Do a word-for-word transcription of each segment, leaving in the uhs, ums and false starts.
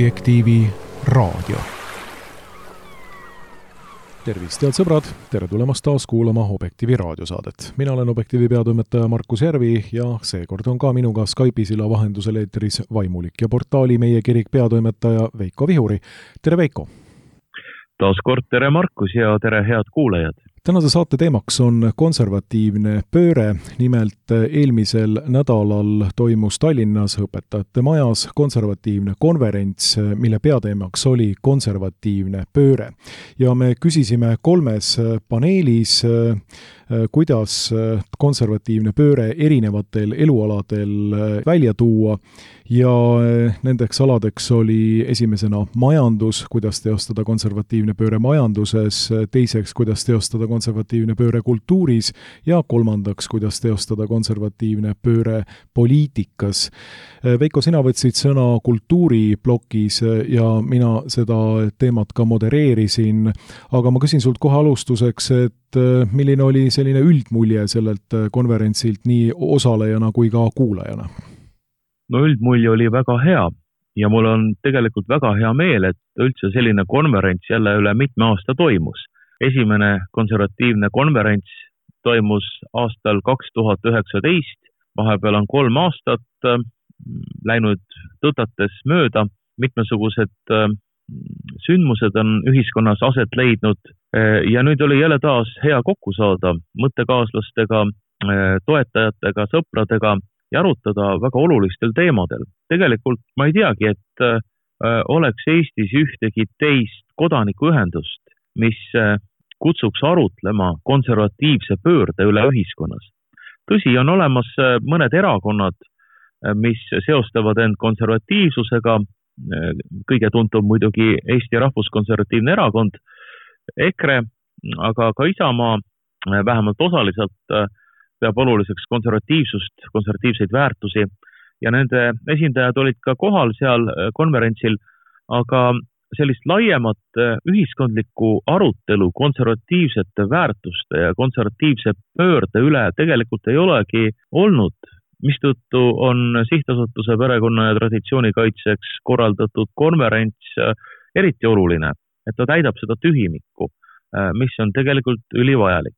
Objektiivi raadio. Tervist, head sõbrad! Tere tulemast taas kuulama Objektiivi raadiosaadet. Mina olen Objektiivi peatoimetaja Markus Järvi ja seekord on ka minuga Skype'isila vahendusel eetris vaimulik ja portaali Meie Kirik peatoimetaja Veiko Vihuri. Tere Veiko! Taas kord tere Markus ja tere head kuulajad! Tänase saate teemaks on konservatiivne pööre. Nimelt eelmisel nädalal toimus Tallinnas õpetajate majas konservatiivne konverents, mille peateemaks oli konservatiivne pööre. Ja me küsisime kolmes paneelis, kuidas konservatiivne pööre erinevatel elualadel välja tuua. Ja nendeks aladeks oli esimesena majandus, kuidas teostada konservatiivne pööre majanduses, teiseks, kuidas teostada konservatiivne pööre kultuuris ja kolmandaks, kuidas teostada konservatiivne pööre poliitikas. Veiko, sina võtsid sõna kultuuriplokis ja mina seda teemat ka modereerisin, aga ma küsin sult kohe alustuseks, et milline oli selline üldmulje sellelt konverentsilt nii osalejana kui ka kuulajana? No üldmulje oli väga hea ja mul on tegelikult väga hea meel, et üldse selline konverents jälle üle mitme aasta toimus. Esimene konservatiivne konverents toimus aastal kaks tuhat üheksateist, vahepeal on kolm aastat läinud tõtates mööda, mitmesugused sündmused on ühiskonnas aset leidnud ja nüüd oli jälle taas hea kokku saada mõttekaaslastega, toetajatega, sõpradega ja arutada väga olulistel teemadel. Tegelikult ma ei teagi, et äh, oleks Eestis ühtegi teist kodanikuühendust, mis äh, kutsuks arutlema konservatiivse pöörde üle ühiskonnas. Tõsi, on olemas äh, mõned erakonnad, äh, mis seostavad end konservatiivsusega, äh, kõige tuntum muidugi Eesti Rahvuskonservatiivne Erakond, EKRE, aga ka Isamaa äh, vähemalt osaliselt äh, peab oluliseks konservatiivsust, konservatiivseid väärtusi ja nende esindajad olid ka kohal seal konverentsil, aga sellist laiemat ühiskondlikku arutelu konservatiivsete väärtuste ja konservatiivse pöörde üle tegelikult ei olegi olnud, mistõttu on Sihtasutuse perekonna ja traditsiooni kaitseks korraldatud konverents eriti oluline, et ta täidab seda tühimikku, mis on tegelikult ülivajalik.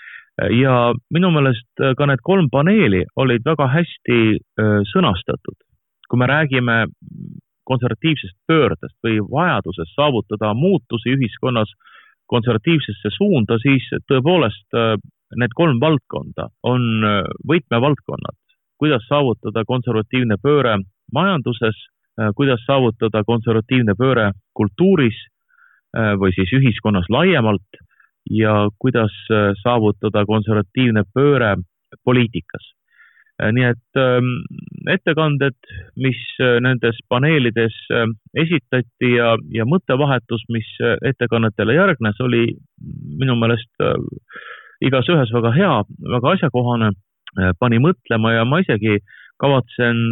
Ja minu meelest ka need kolm paneeli olid väga hästi sõnastatud. Kui me räägime konservatiivsest pöördest või vajadusest saavutada muutusi ühiskonnas konservatiivsesse suunda, siis tõepoolest need kolm valdkonda on võtmevaldkonnad. Kuidas saavutada konservatiivne pööre majanduses, kuidas saavutada konservatiivne pööre kultuuris või siis ühiskonnas laiemalt, ja kuidas saavutada konservatiivne pööre poliitikas. Nii et ettekanded, mis nendes paneelides esitati ja, ja mõttevahetus, mis ettekannetele järgnes, oli minu meelest igas ühes väga hea, väga asjakohane, pani mõtlema ja ma isegi kavatsen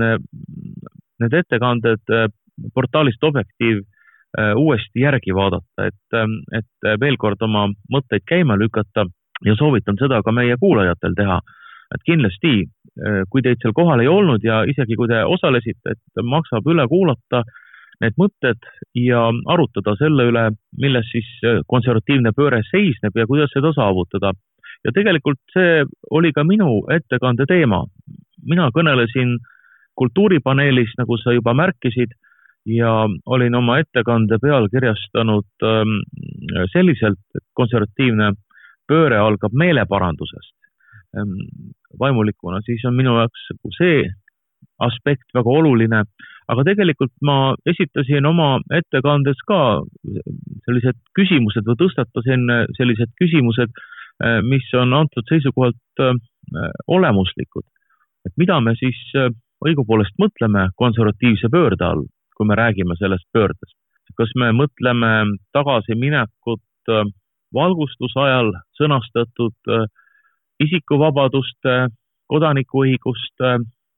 need ettekanded portaalist Objektiiv uuesti järgi vaadata, et, et veel kord oma mõtteid käima lükata ja soovitan seda ka meie kuulajatel teha. Et kindlasti, kui teid seal kohal ei olnud ja isegi kui te osalesite, et maksab üle kuulata need mõtted ja arutada selle üle, milles siis konservatiivne pööre seisneb ja kuidas seda saavutada. Ja tegelikult see oli ka minu ettekande teema. Mina kõnelesin kultuuripaneelis, nagu sa juba märkisid, ja olin oma ettekande pealkirjastanud ähm, selliselt, et konservatiivne pööre algab meeleparandusest. Ähm, vaimulikuna siis on minu jaoks see aspekt väga oluline, aga tegelikult ma esitasin oma ettekandes ka sellised küsimused või tõstatasin sellised küsimused, mis on antud seisukohalt äh, olemuslikud. Et mida me siis äh, õigupoolest mõtleme konservatiivse pöörde all, kui me räägime sellest pöördest. Kas me mõtleme tagasi minekut valgustusajal sõnastatud isikuvabaduste, kodanikuõiguste,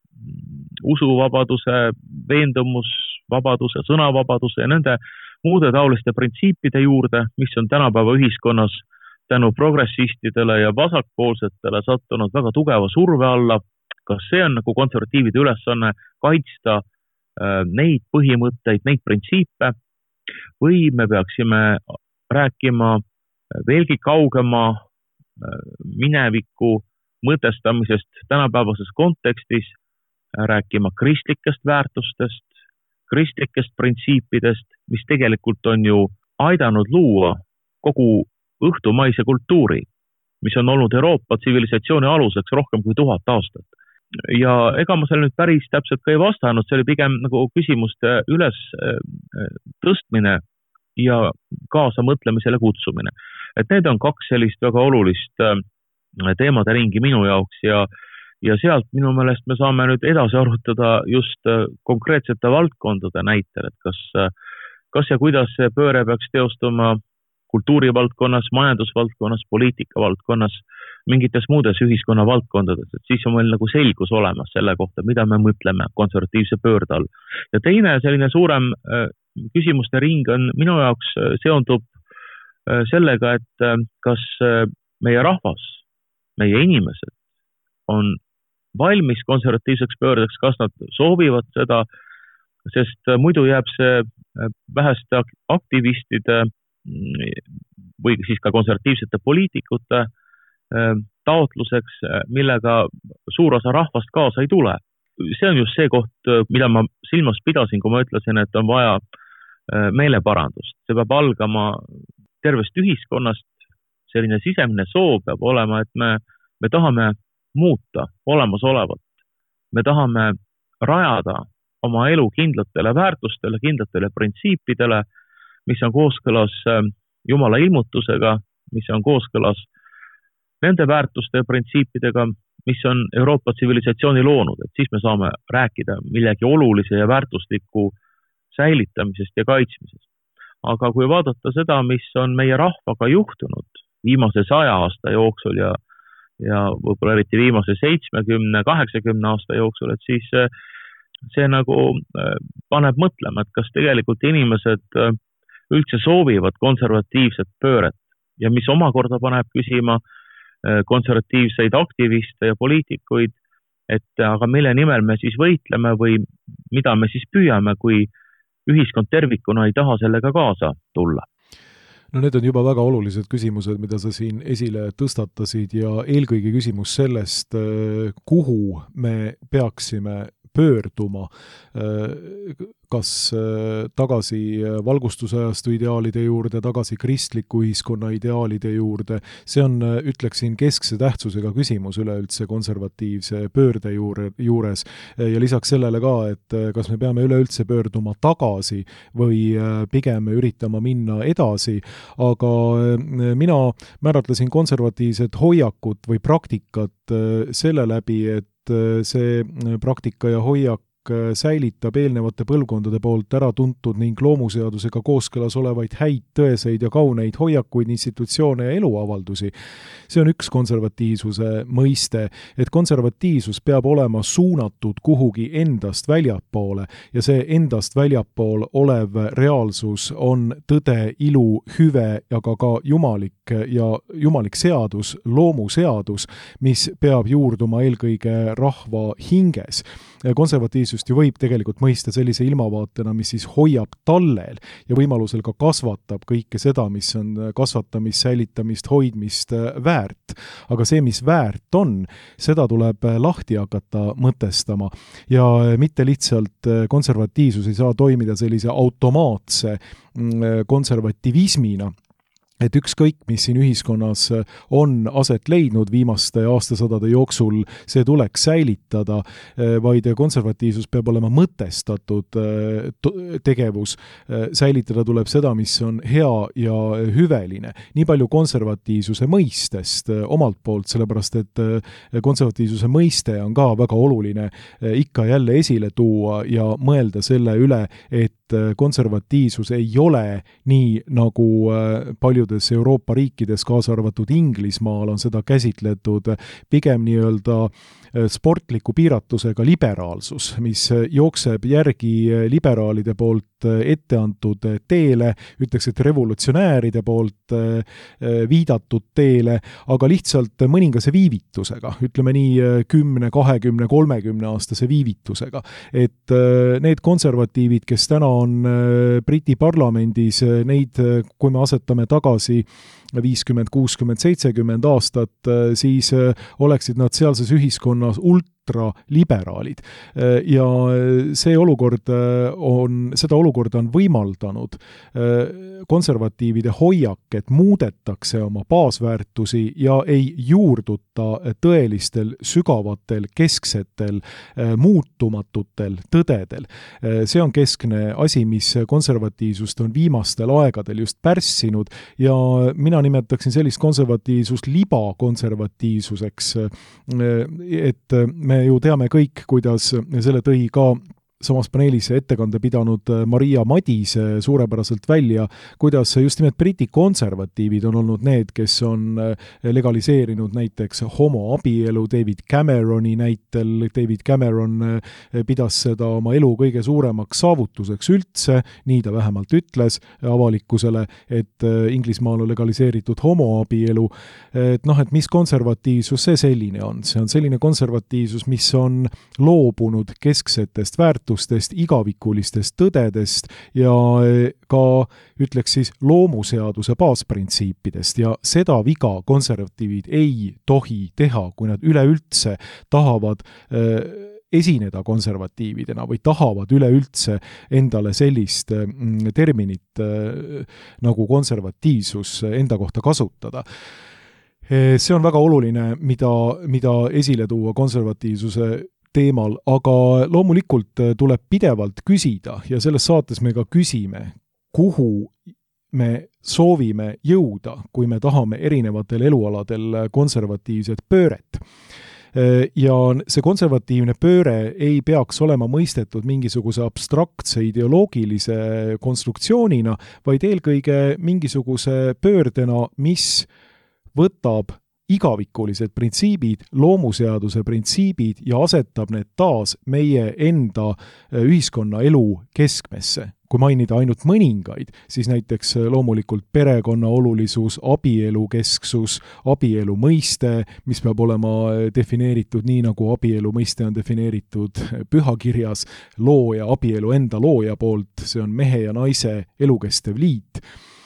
usuvabaduse, veendumusvabaduse, sõnavabaduse ja nende muude taoliste printsiipide juurde, mis on tänapäeva ühiskonnas tänu progressistidele ja vasakpoolsetele sattunud väga tugeva surve alla. Kas see on nagu konservatiivide ülesanne kaitsta neid põhimõtteid, neid printsiipe, või me peaksime rääkima veelgi kaugema mineviku mõtestamisest tänapäevases kontekstis, rääkima kristlikest väärtustest, kristlikest printsiipidest, mis tegelikult on ju aidanud luua kogu õhtumaise kultuuri, mis on olnud Euroopa tsivilisatsiooni aluseks rohkem kui tuhat aastat. Ja ega ma seal nüüd päris täpselt ka ei vastanud, see oli pigem nagu küsimuste üles tõstmine ja kaasa mõtlemisele kutsumine. Et need on kaks sellist väga olulist teemade ringi minu jaoks ja, ja sealt minu meelest me saame nüüd edasi arutada just konkreetsete valdkondade näitel, et kas, kas ja kuidas see pööre peaks teostuma kultuurivaldkonnas, majandusvaldkonnas, poliitikavaldkonnas, mingites muudes ühiskonna valdkondades, et siis on meil nagu selgus olemas selle kohta, mida me mõtleme konservatiivse pöörde all. Ja teine selline suurem küsimuste ring on minu jaoks seondub sellega, et kas meie rahvas, meie inimesed on valmis konservatiivseks pöördeks, kas nad soovivad seda, sest muidu jääb see väheste aktivistide või siis ka konservatiivsete poliitikute taotluseks, millega suur osa rahvast kaasa ei tule. See on just see koht, mida ma silmas pidasin, kui ma ütlesin, et on vaja meeleparandust. See peab algama tervest ühiskonnast, selline sisemine soov peab olema, et me, me tahame muuta olemasolevat. Me tahame rajada oma elu kindlatele väärtustele, kindlatele printsiipidele, mis on kooskõlas Jumala ilmutusega, mis on kooskõlas nende väärtuste ja printsiipidega, mis on Euroopa tsivilisatsiooni loonud, et siis me saame rääkida millegi olulise ja väärtusliku säilitamisest ja kaitsmisest. Aga kui vaadata seda, mis on meie rahvaga juhtunud viimase saja aasta jooksul ja, ja võib-olla eriti viimase seitsmekümne, kaheksakümne aasta jooksul, et siis see nagu paneb mõtlema, et kas tegelikult inimesed üldse soovivad konservatiivset pööret ja mis omakorda paneb küsima konservatiivseid aktiviste ja poliitikuid, et aga mille nimel me siis võitleme või mida me siis püüame, kui ühiskond tervikuna ei taha sellega kaasa tulla. No need on juba väga olulised küsimused, mida sa siin esile tõstatasid ja eelkõige küsimus sellest, kuhu me peaksime pöörduma, kas tagasi valgustusajastu ideaalide juurde, tagasi kristliku ühiskonna ideaalide juurde. See on, ütleksin, keskse tähtsusega küsimus üleüldse konservatiivse pöörde juures ja lisaks sellele ka, et kas me peame üleüldse pöörduma tagasi või pigem üritama minna edasi, aga mina määratlesin konservatiivset hoiakut või praktikat selle läbi, et see praktika ja hoiak säilitab eelnevate põlvkondade poolt ära tuntud ning loomuseadusega kooskõlas olevaid häid, tõeseid ja kauneid hoiakuid, institutsioone ja eluavaldusi. See on üks konservatiivsuse mõiste, et konservatiivsus peab olema suunatud kuhugi endast väljapoole ja see endast väljapool olev reaalsus on tõde, ilu, hüve ja ka, ka jumalik ja jumalik seadus, loomuseadus, mis peab juurduma eelkõige rahva hinges. Konservatiivsust ju võib tegelikult mõista sellise ilmavaatena, mis siis hoiab tallel ja võimalusel ka kasvatab kõike seda, mis on kasvatamist, säilitamist, hoidmist väärt. Aga see, mis väärt on, seda tuleb lahti hakata mõtestama ja mitte lihtsalt konservatiivsus ei saa toimida sellise automaatse konservativismina, et ükskõik, mis siin ühiskonnas on aset leidnud viimaste aastasadade jooksul, see tuleks säilitada, vaid konservatiivsus peab olema mõtestatud tegevus. Säilitada tuleb seda, mis on hea ja hüveline. Nii palju konservatiivsuse mõistest omalt poolt, sellepärast et konservatiivsuse mõiste on ka väga oluline ikka jälle esile tuua ja mõelda selle üle, et konservatiivsus ei ole nii, nagu paljudes Euroopa riikides, kaasa arvatud Inglismaal, on seda käsitletud pigem nii-öelda sportliku piiratusega liberaalsus, mis jookseb järgi liberaalide poolt poolt ette antud teele, ütleks, et revolutsionääride poolt viidatud teele, aga lihtsalt mõningase viivitusega, ütleme nii kümne, kahekümne, kolmekümne aastase viivitusega. Et need konservatiivid, kes täna on Briti parlamendis, neid, kui me asetame tagasi viiskümmend, kuuskümmend, seitsekümmend aastat, siis oleksid nad sealses ühiskonnas ultraliberaalid. Ja see olukord on, seda olukorda on võimaldanud konservatiivide hoiak, et muudetakse oma baasväärtusi ja ei juurduta tõelistel, sügavatel, kesksetel, muutumatutel tõdedel. See on keskne asi, mis konservatiivsust on viimastel aegadel just pärssinud ja mina nimetaksin sellist konservatiivsust libakonservatiivsuseks, et me ju teame kõik, kuidas selle tõi ka samas paneelis ettekande pidanud Maria Madise suurepäraselt välja, kuidas just nimelt Briti konservatiivid on olnud need, kes on legaliseerinud näiteks homoabielu, David Cameroni näitel. David Cameron pidas seda oma elu kõige suuremaks saavutuseks üldse, nii ta vähemalt ütles avalikkusele, et Inglismaal on legaliseeritud homoabielu. Et noh, et mis konservatiivsus see selline on? See on selline konservatiivsus, mis on loobunud kesksetest väärtustest, igavikulistest tõdedest ja ka, ütleks siis, loomuseaduse baasprintsiipidest ja seda viga konservatiivid ei tohi teha, kui nad üleüldse tahavad äh, esineda konservatiividena või tahavad üleüldse endale sellist mm, terminit äh, nagu konservatiivsus enda kohta kasutada. See on väga oluline, mida, mida esile tuua konservatiivsuse teemal, aga loomulikult tuleb pidevalt küsida ja selles saates me ka küsime, kuhu me soovime jõuda, kui me tahame erinevatel elualadel konservatiivset pööret. Ja see konservatiivne pööre ei peaks olema mõistetud mingisuguse abstraktse ideoloogilise konstruktsioonina, vaid eelkõige mingisuguse pöördena, mis võtab igavikulised printsiibid, loomuseaduse printsiibid ja asetab need taas meie enda ühiskonna elu keskmesse. Kui mainida ainult mõningaid, siis näiteks loomulikult perekonna olulisus, abielu kesksus, abielu mõiste, mis peab olema defineeritud nii, nagu abielu mõiste on defineeritud pühakirjas, looja, abielu enda looja poolt, see on mehe ja naise elukestev liit.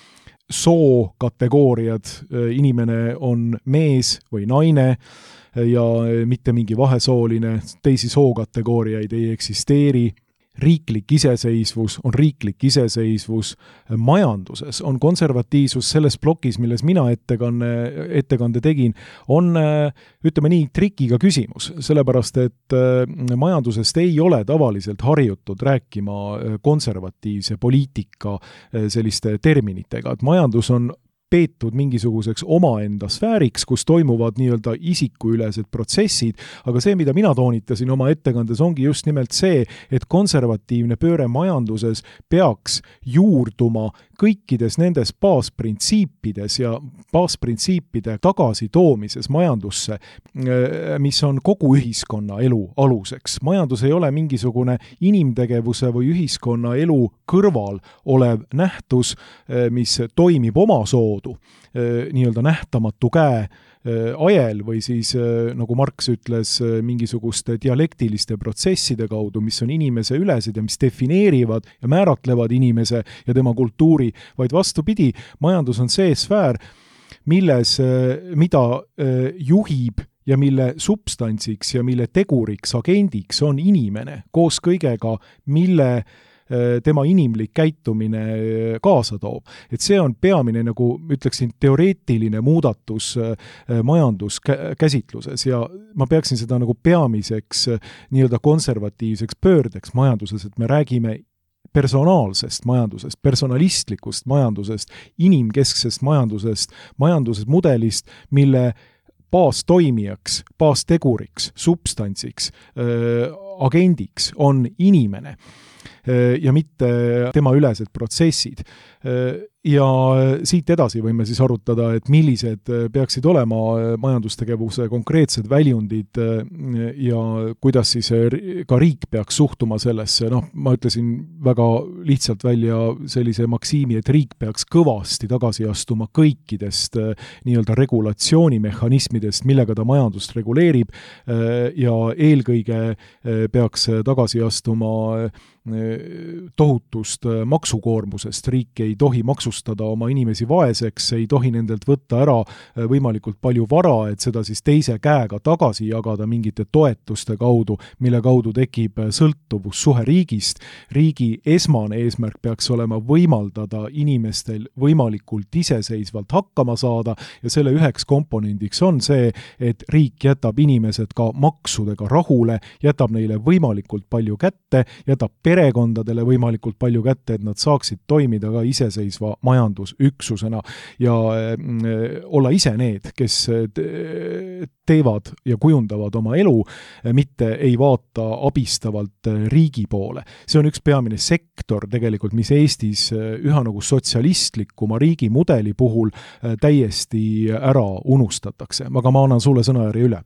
Soo kategooriad, inimene on mees või naine ja mitte mingi vahesooline, teisi soo kategooriaid ei eksisteeri. Riiklik iseseisvus on riiklik iseseisvus, majanduses on konservatiivsus selles plokis, milles mina ettekanne, ettekande tegin, on, ütleme nii, trikiga küsimus, sellepärast et majandusest ei ole tavaliselt harjutud rääkima konservatiivse poliitika selliste terminitega, et majandus on peetud mingisuguseks omaenda sfääriks, kus toimuvad nii-öelda isikuülesed protsessid, aga see, mida mina toonitasin oma ettekandes, ongi just nimelt see, et konservatiivne pööre majanduses peaks juurduma kõikides nendes baasprintsiipides ja baasprintsiipide tagasitoomises majandusse, mis on kogu ühiskonna elu aluseks. Majandus ei ole mingisugune inimtegevuse või ühiskonna elu kõrval olev nähtus, mis toimib oma soodu, nii-öelda nähtamatu käe ajel või siis, nagu Marx ütles, mingisuguste dialektiliste protsesside kaudu, mis on inimese ülesed ja mis defineerivad ja määratlevad inimese ja tema kultuuri, vaid vastupidi, majandus on see sfäär, milles, mida juhib ja mille substantsiks ja mille teguriks, agendiks on inimene koos kõigega, mille tema inimlik käitumine kaasa toob. Et see on peamine, nagu ütleksin, teoreetiline muudatus majanduskäsitluses ja ma peaksin seda nagu peamiseks nii-öelda konservatiivseks pöördeks majanduses, et me räägime personaalsest majandusest, personalistlikust majandusest, inimkesksest majandusest, majandusest mudelist, mille baastoimijaks, baasteguriks, substantsiks, agendiks on inimene ja mitte tema ülesed protsessid. ja siit edasi võime siis arutada, et millised peaksid olema majandustegevuse konkreetsed väljundid ja kuidas siis ka riik peaks suhtuma sellesse. Noh, ma ütlesin väga lihtsalt välja sellise maksiimi, et riik peaks kõvasti tagasi astuma kõikidest nii-öelda regulatsioonimehhanismidest, millega ta majandust reguleerib ja eelkõige peaks tagasi astuma tohutust maksukoormusest. Riik ei tohi maksustada oma inimesi vaeseks, ei tohi nendelt võtta ära võimalikult palju vara, et seda siis teise käega tagasi jagada mingite toetuste kaudu, mille kaudu tekib sõltuvussuhe riigist. Riigi esmane eesmärk peaks olema võimaldada inimestel võimalikult iseseisvalt hakkama saada ja selle üheks komponendiks on see, et riik jätab inimesed ka maksudega rahule, jätab neile võimalikult palju kätte, jätab perekondadele võimalikult palju kätte, et nad saaksid toimida ka iseseisva majandusüksusena ja olla ise need, kes teevad ja kujundavad oma elu, mitte ei vaata abistavalt riigi poole. See on üks peamine sektor tegelikult, mis Eestis üha nagu sotsialistlikuma riigi mudeli puhul täiesti ära unustatakse. Aga ma annan sulle sõnajärje üle.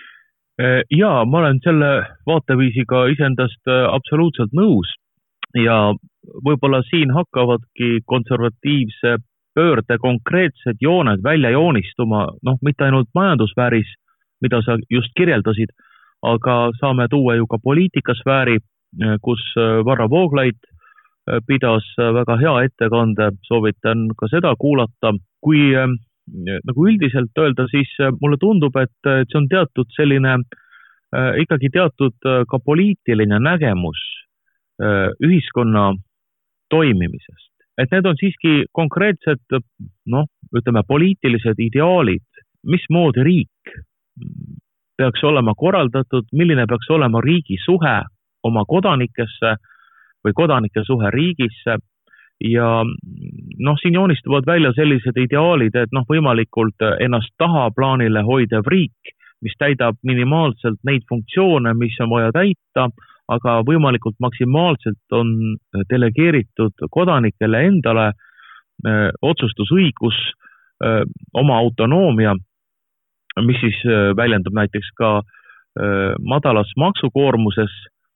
Jaa, ma olen selle vaateviisiga isendast absoluutselt nõus ja võib-olla siin hakkavadki konservatiivse pöörde konkreetsed jooned välja joonistuma, noh, mitte ainult majandussfääris, mida sa just kirjeldasid, aga saame tuua ju ka poliitikasfääri, kus Varro Vooglaid pidas väga hea ettekande, soovitan ka seda kuulata. Kui nagu üldiselt öelda, siis mulle tundub, et see on teatud selline, ikkagi teatud ka poliitiline nägemus ühiskonna toimimisest. Et need on siiski konkreetsed, noh, ütleme, poliitilised ideaalid, mismoodi riik peaks olema korraldatud, milline peaks olema riigi suhe oma kodanikesse või kodanike suhe riigisse. Ja noh, siin joonistuvad välja sellised ideaalid, et noh, võimalikult ennast taha plaanile hoidev riik, mis täidab minimaalselt neid funktsioone, mis on vaja täita, aga võimalikult maksimaalselt on delegeeritud kodanikele endale öö, otsustusõigus, öö, oma autonoomia, mis siis öö, väljendab näiteks ka öö, madalas maksukoormuses,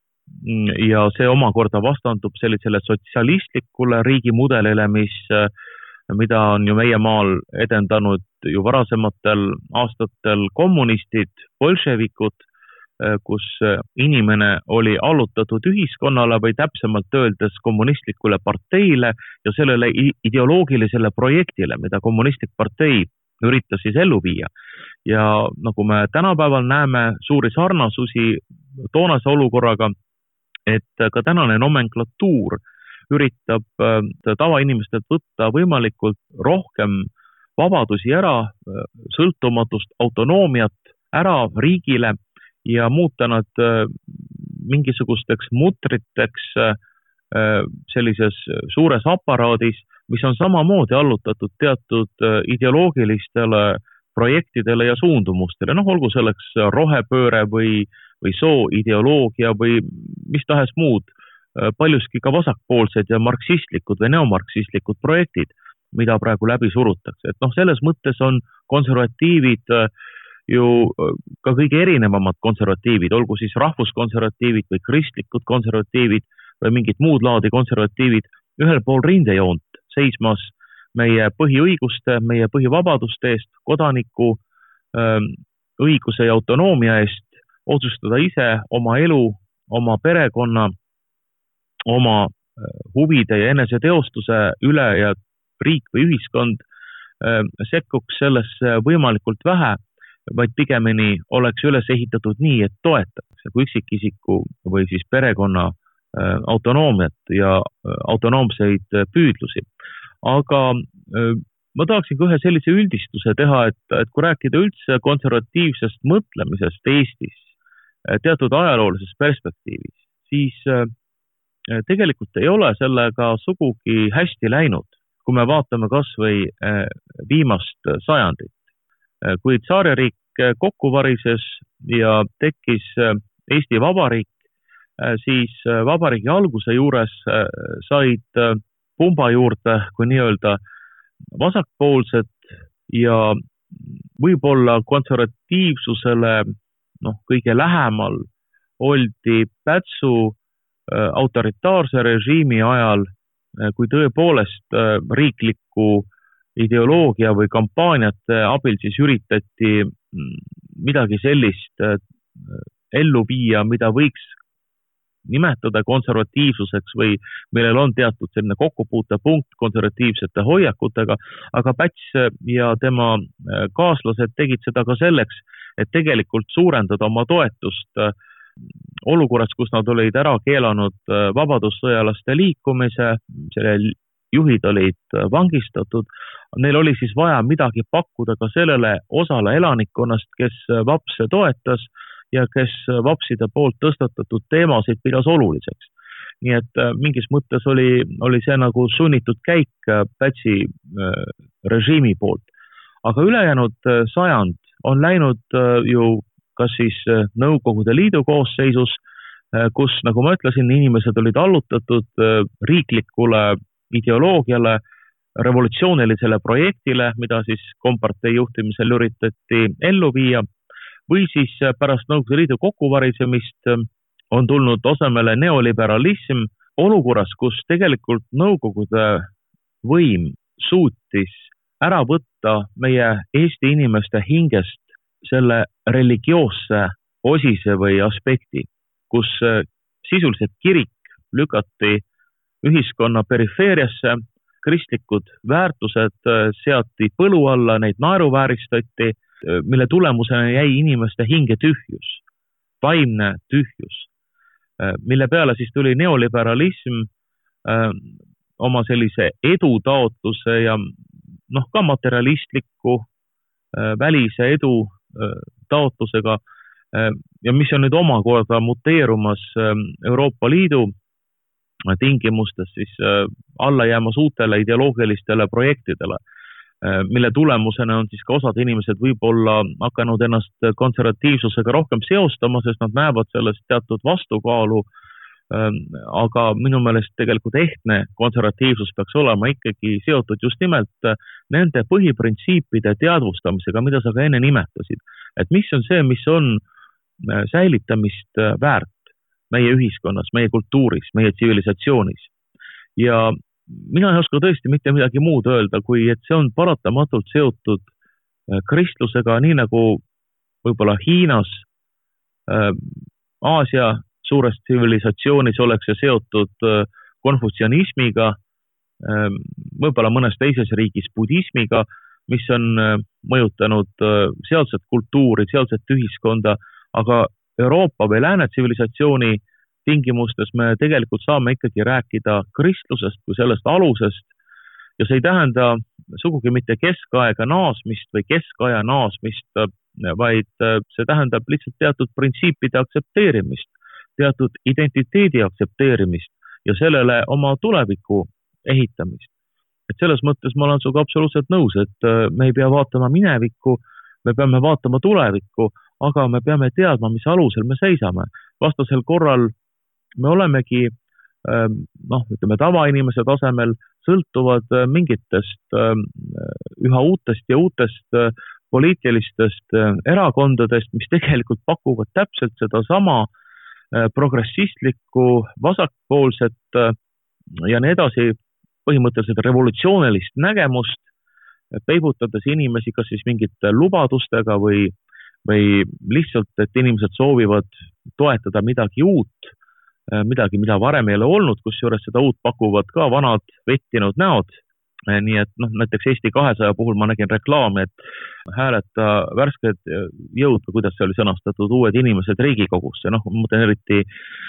ja see omakorda vastandub sellisele sotsialistlikule riigimudelile, mis, mida on ju meie maal edendanud ju varasematel aastatel kommunistid, bolševikud, kus inimene oli allutatud ühiskonnale või täpsemalt öeldes kommunistlikule parteile ja sellele ideoloogilisele projektile, mida kommunistlik partei üritas siis ellu viia. Ja nagu me tänapäeval näeme suuri sarnasusi toonase olukorraga, et ka tänane nomenklatuur üritab tavainimestelt võtta võimalikult rohkem vabadusi ära, sõltumatust, autonoomiat ära riigile ja muuta nad mingisugusteks mutriteks sellises suures aparaadis, mis on samamoodi allutatud teatud ideoloogilistele projektidele ja suundumustele. Noh, olgu selleks rohepööre või või sooideoloogia või mis tahes muud, paljuski ka vasakpoolsed ja marksistlikud või neomarksistlikud projektid, mida praegu läbi surutakse. Et noh, selles mõttes on konservatiivid ju ka kõige erinevamad konservatiivid, olgu siis rahvuskonservatiivid või kristlikud konservatiivid või mingid muud laadi konservatiivid, ühel pool rindejoont seismas meie põhiõiguste, meie põhivabaduste eest, kodaniku õiguse ja autonoomia eest, otsustada ise oma elu, oma perekonna, oma huvide ja eneseteostuse üle ja riik või ühiskond sekkuks sellesse võimalikult vähe, vaid pigemini oleks üles ehitatud nii, et toetatakse kui üksikisiku või siis perekonna autonoomiat ja autonoomseid püüdlusi. Aga ma tahaksin ka ühe sellise üldistuse teha, et, et kui rääkida üldse konservatiivsest mõtlemisest Eestis, teatud ajaloolises perspektiivis, siis tegelikult ei ole sellega sugugi hästi läinud, kui me vaatame kas või viimast sajandit. Kui tsaaririik kokku varises ja tekkis Eesti Vabariik, siis vabariigi alguse juures said pumba juurde kui nii-öelda vasakpoolsed ja võib-olla konservatiivsusele noh, kõige lähemal oldi Pätsu autoritaarse režiimi ajal, kui tõepoolest riikliku ideoloogia või kampaaniate abil siis üritati midagi sellist ellu viia, mida võiks nimetada konservatiivsuseks või millel on teatud selline kokkupuutepunkt konservatiivsete hoiakutega, aga Päts ja tema kaaslased tegid seda ka selleks, et tegelikult suurendada oma toetust olukorras, kus nad olid ära keelanud vabadussõjalaste liikumise, selle juhid olid vangistatud, neil oli siis vaja midagi pakkuda ka sellele osale elanikkonnast, kes vapse toetas ja kes vapside poolt tõstatatud teemasid pidas oluliseks. Nii et mingis mõttes oli, oli see nagu sunnitud käik Pätsi režiimi poolt. Aga ülejäänud sajand on läinud ju kas siis Nõukogude Liidu koosseisus, kus, nagu ma ütlesin, inimesed olid allutatud riiklikule ideoloogiale, revolutsioonilisele projektile, mida siis kompartei juhtimisel üritati ellu viia, või siis pärast Nõukogude Liidu kokkuvarisemist on tulnud asemele neoliberalism olukorras, kus tegelikult Nõukogude võim suutis ära võtta meie Eesti inimeste hingest selle religioosse osise või aspekti, kus sisuliselt kirik lükati ühiskonna perifeeriasse, kristlikud väärtused seati põlu alla, neid naeruvääristati, mille tulemusena jäi inimeste hinge tühjus, vaimne tühjus, mille peale siis tuli neoliberalism oma sellise edutaotluse ja noh, ka materialistliku välise edu taotlusega ja mis on nüüd omakorda muteerumas Euroopa Liidu tingimustes siis alla jäämas uutele ideoloogilistele projektidele, mille tulemusena on siis ka osad inimesed võib-olla hakanud ennast konservatiivsusega rohkem seostama, sest nad näevad sellest teatud vastukaalu, aga minu meelest tegelikult ehtne konservatiivsus peaks olema ikkagi seotud just nimelt nende põhiprintsiipide teadvustamisega, mida sa ka enne nimetasid. Et mis on see, mis on säilitamist väärt meie ühiskonnas, meie kultuuris, meie tsivilisatsioonis. Ja mina ei oska tõesti mitte midagi muud öelda, kui et see on paratamatult seotud kristlusega, nii nagu võib-olla Hiinas, Aasia suures tsivilisatsioonis oleks see seotud konfutsianismiga, võib-olla mõnes teises riigis budismiga, mis on mõjutanud sealset kultuuri, sealset ühiskonda, aga Euroopa või lääne tsivilisatsiooni tingimustes me tegelikult saame ikkagi rääkida kristlusest kui sellest alusest ja see ei tähenda sugugi mitte keskaega naasmist või keskaja naasmist, vaid see tähendab lihtsalt teatud printsiipide aktsepteerimist, teatud identiteedi aktsepteerimist ja sellele oma tuleviku ehitamist. Et selles mõttes ma olen suga absoluutselt nõus, et me ei pea vaatama minevikku, me peame vaatama tulevikku, aga me peame teadma, mis alusel me seisame. Vastasel korral me olemegi noh, ütleme tavainimese tasemel sõltuvad mingitest üha uutest ja uutest poliitilistest erakondadest, mis tegelikult pakuvad täpselt seda sama progressistlikku, vasakpoolset ja nii edasi põhimõtteliselt revolutsioonilist nägemust, peibutades inimesi kas siis mingite lubadustega või, või lihtsalt, et inimesed soovivad toetada midagi uut, midagi, mida varem ei ole olnud, kus juures seda uut pakuvad ka vanad vettinud näod. Nii et noh, näiteks Eesti kahesaja puhul ma nägin reklaami, et hääleta värsked jõud, kuidas see oli sõnastatud, uued inimesed Riigikogusse. Noh, mõtlen eriti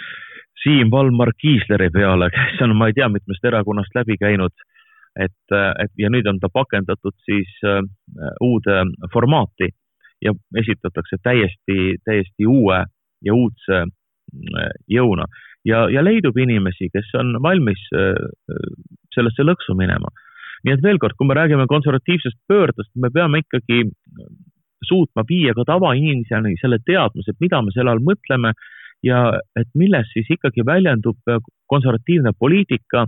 Siim Valmar Kiisleri peale, kes on, ma ei tea, mitmest erakonnast läbi käinud, et, et ja nüüd on ta pakendatud siis uh, uude formaati ja esitatakse täiesti, täiesti uue ja uudse uh, jõuna. Ja, ja leidub inimesi, kes on valmis uh, sellesse lõksu minema. Nii et veel kord, kui me räägime konservatiivsest pöördest, me peame ikkagi suutma viia ka tavainimeseni selle teadmise, et mida me selle all mõtleme ja et milles siis ikkagi väljendub konservatiivne poliitika,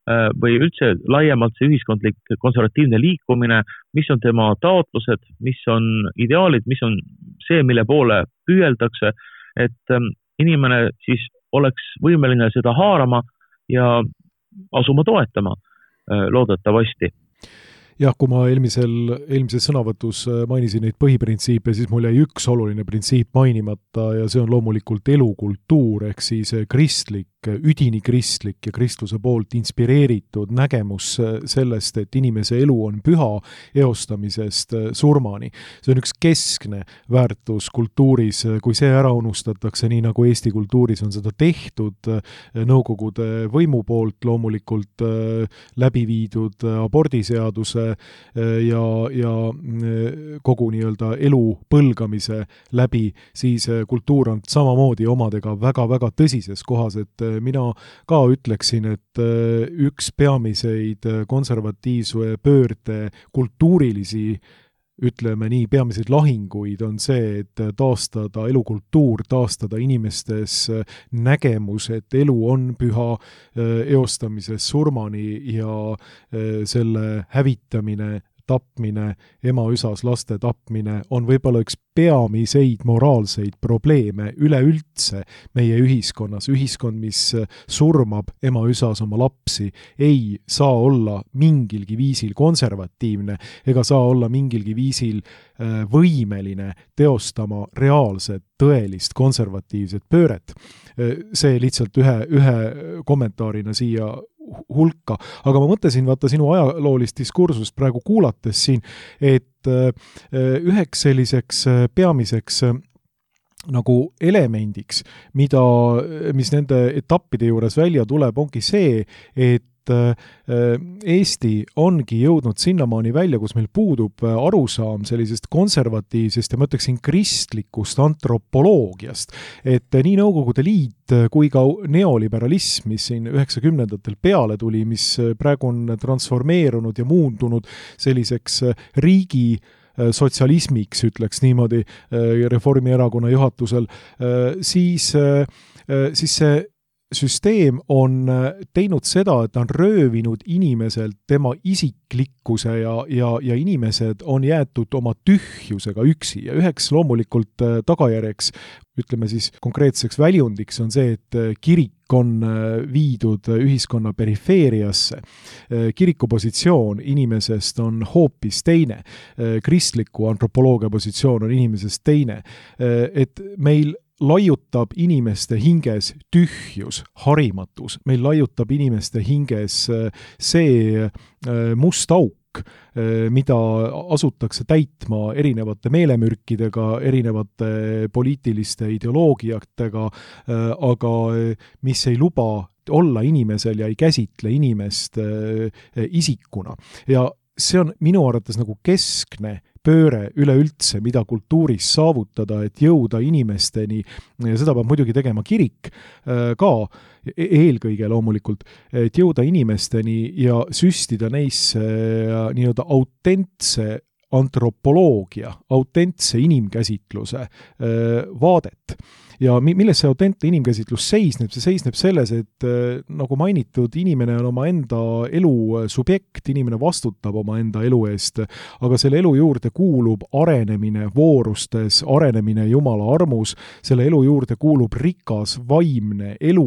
või üldse laiemalt see ühiskondlik konservatiivne liikumine, mis on tema taotlused, mis on ideaalid, mis on see, mille poole püüeldakse, et inimene siis oleks võimeline seda haarama ja asuma toetama loodetavasti. Jah, kui ma eelmisel, eelmises sõnavõtus mainisin neid põhiprintsiipe, siis mul jäi üks oluline printsiip mainimata ja see on loomulikult elukultuur, ehk siis kristlik, üdini kristlik ja kristluse poolt inspireeritud nägemus sellest, et inimese elu on püha eostamisest surmani. See on üks keskne väärtus kultuuris, kui see ära unustatakse, nii nagu Eesti kultuuris on seda tehtud, nõukogude võimu poolt loomulikult läbi viidud abordiseaduse ja, ja kogu nii-öelda elu põlgamise läbi, siis kultuur on samamoodi omadega väga-väga tõsises kohas, et mina ka ütleksin, et üks peamiseid konservatiivse pöörde kultuurilisi, ütleme nii, peamiseid lahinguid on see, et taastada elukultuur, taastada inimestes nägemus, et elu on püha eostamises surmani ja selle hävitamine, tapmine, ema-üsas laste tapmine on võib-olla üks peamiseid moraalseid probleeme üleüldse meie ühiskonnas. Ühiskond, mis surmab ema-üsas oma lapsi, ei saa olla mingilgi viisil konservatiivne ega saa olla mingilgi viisil võimeline teostama reaalset, tõelist konservatiivset pööret. See lihtsalt ühe, ühe kommentaarina siia hulka, aga ma mõtlesin, vaata sinu ajaloolist diskursust praegu kuulates siin, et üheks selliseks peamiseks nagu elemendiks, mida, mis nende etappide juures välja tuleb, ongi see, et Eesti ongi jõudnud sinnamaani välja, kus meil puudub arusaam sellisest konservatiivsest ja ma ütleksin kristlikust antropoloogiast, et nii Nõukogude Liit kui ka neoliberalism, mis siin üheksakümnendatel peale tuli, mis praegu on transformeerunud ja muundunud selliseks riigi sotsialismiks, ütleks niimoodi Reformierakonna juhatusel, siis, siis see süsteem on teinud seda, et ta on röövinud inimeselt tema isiklikkuse ja, ja, ja inimesed on jäetud oma tühjusega üksi ja üheks loomulikult tagajärjeks, ütleme siis konkreetseks väljundiks on see, et kirik on viidud ühiskonna perifeeriasse. Kiriku positsioon inimesest on hoopis teine. Kristliku antropoloogia positsioon on inimesest teine. Et meil laiutab inimeste hinges tühjus, harimatus. Meil laiutab inimeste hinges see must auk, mida asutakse täitma erinevate meelemürkidega, erinevate poliitiliste ideoloogiatega, aga mis ei luba olla inimesel ja ei käsitle inimest isikuna. Ja see on minu arvates nagu keskne pööre üleüldse, mida kultuuris saavutada, et jõuda inimesteni, ja seda peab muidugi tegema kirik ka, eelkõige loomulikult, et jõuda inimesteni ja süstida neisse nii-öelda autentse antropoloogia, autentse inimkäsitluse vaadet. Ja milles see autentne inimkäsitlus seisneb? See seisneb selles, et nagu mainitud, inimene on oma enda elu subjekt, inimene vastutab oma enda elu eest, aga selle elu juurde kuulub arenemine voorustes, arenemine Jumala armus, selle elu juurde kuulub rikas, vaimne elu,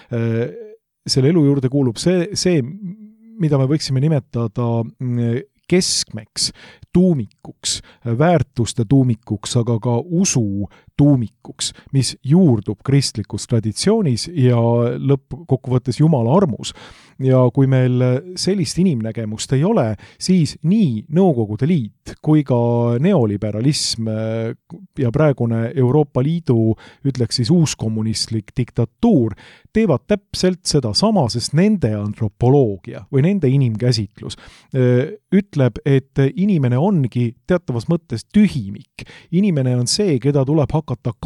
selle elu juurde kuulub see, see, mida me võiksime nimetada keskmeks, tuumikuks, väärtuste tuumikuks, aga ka usu tuumikuks, mis juurdub kristlikus traditsioonis ja lõppkokkuvõttes Jumala armus. Ja kui meil sellist inimnägemust ei ole, siis nii Nõukogude Liit kui ka neoliberalism ja praegune Euroopa Liidu, ütleks siis uuskommunistlik diktatuur, teevad täpselt seda sama, sest nende antropoloogia või nende inimkäsitlus ütleb, et inimene ongi teatavas mõttes tühimik. Inimene on see, keda tuleb hakata karjatama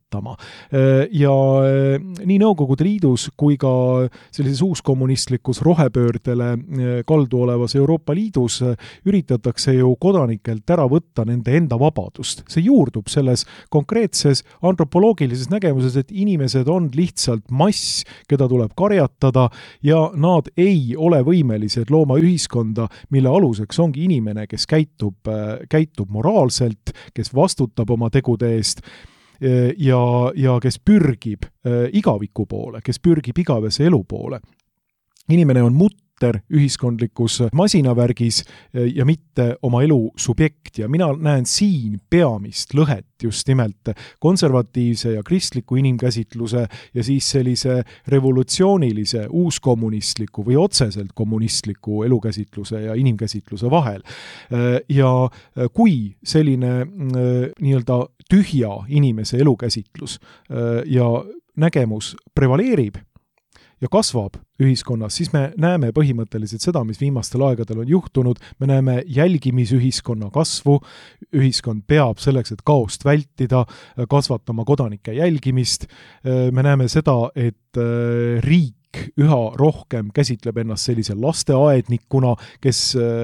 kannatama. Ja nii Nõukogude Liidus kui ka sellises uuskommunistlikus rohepöördele kaldu olevas Euroopa Liidus üritatakse ju kodanikelt ära võtta nende enda vabadust. See juurdub selles konkreetses antropoloogilises nägemuses, et inimesed on lihtsalt mass, keda tuleb karjatada ja nad ei ole võimelised looma ühiskonda, mille aluseks ongi inimene, kes käitub, käitub moraalselt, kes vastutab oma tegude eest ja, ja kes pürgib igaviku poole, kes pürgib igavese elu poole. Inimene on mutter ühiskondlikus masinavärgis ja mitte oma elu subjekt ja mina näen siin peamist lõhet just nimelt konservatiivse ja kristliku inimkäsitluse ja siis sellise revolutsioonilise, uuskommunistliku või otseselt kommunistliku elukäsitluse ja inimkäsitluse vahel. Ja kui selline nii-öelda tühja inimese elukäsitlus ja nägemus prevaleerib ja kasvab ühiskonnas, siis me näeme põhimõtteliselt seda, mis viimastel aegadel on juhtunud, me näeme jälgimisühiskonna kasvu, ühiskond peab selleks, et kaost vältida, kasvatama kodanike jälgimist, me näeme seda, et riik üha rohkem käsitleb ennast sellise lasteaednikuna, kes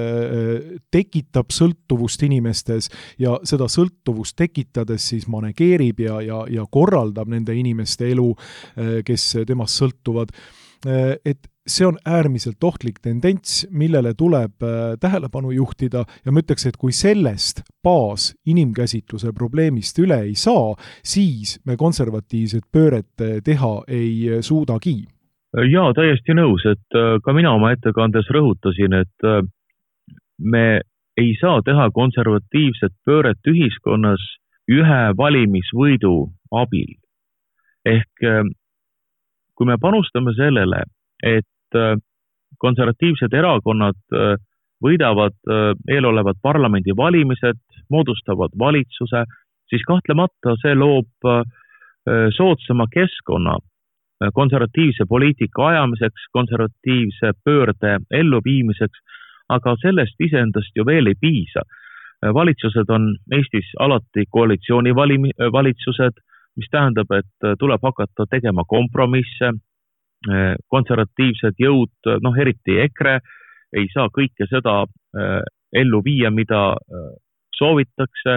tekitab sõltuvust inimestes ja seda sõltuvust tekitades siis manegeerib ja, ja, ja korraldab nende inimeste elu, kes temast sõltuvad. Et see on äärmiselt ohtlik tendents, millele tuleb tähelepanu juhtida ja ma ütleks, et kui sellest baas inimkäsitluse probleemist üle ei saa, siis me konservatiivset pööret teha ei suudagi. Jaa, täiesti nõus, et ka mina oma ettekandes rõhutasin, et me ei saa teha konservatiivset pööret ühiskonnas ühe valimisvõidu abil. Ehk kui me panustame sellele, et konservatiivsed erakonnad võidavad eelolevad parlamendivalimised, moodustavad valitsuse, siis kahtlemata see loob soodsama keskkonna konservatiivse poliitika ajamiseks, konservatiivse pöörde elluviimiseks, aga sellest iseendast ju veel ei piisa. Valitsused on Eestis alati koalitsioonivalitsused, mis tähendab, et tuleb hakata tegema kompromisse, konservatiivsed jõud, noh eriti EKRE, ei saa kõike seda ellu viia, mida soovitakse.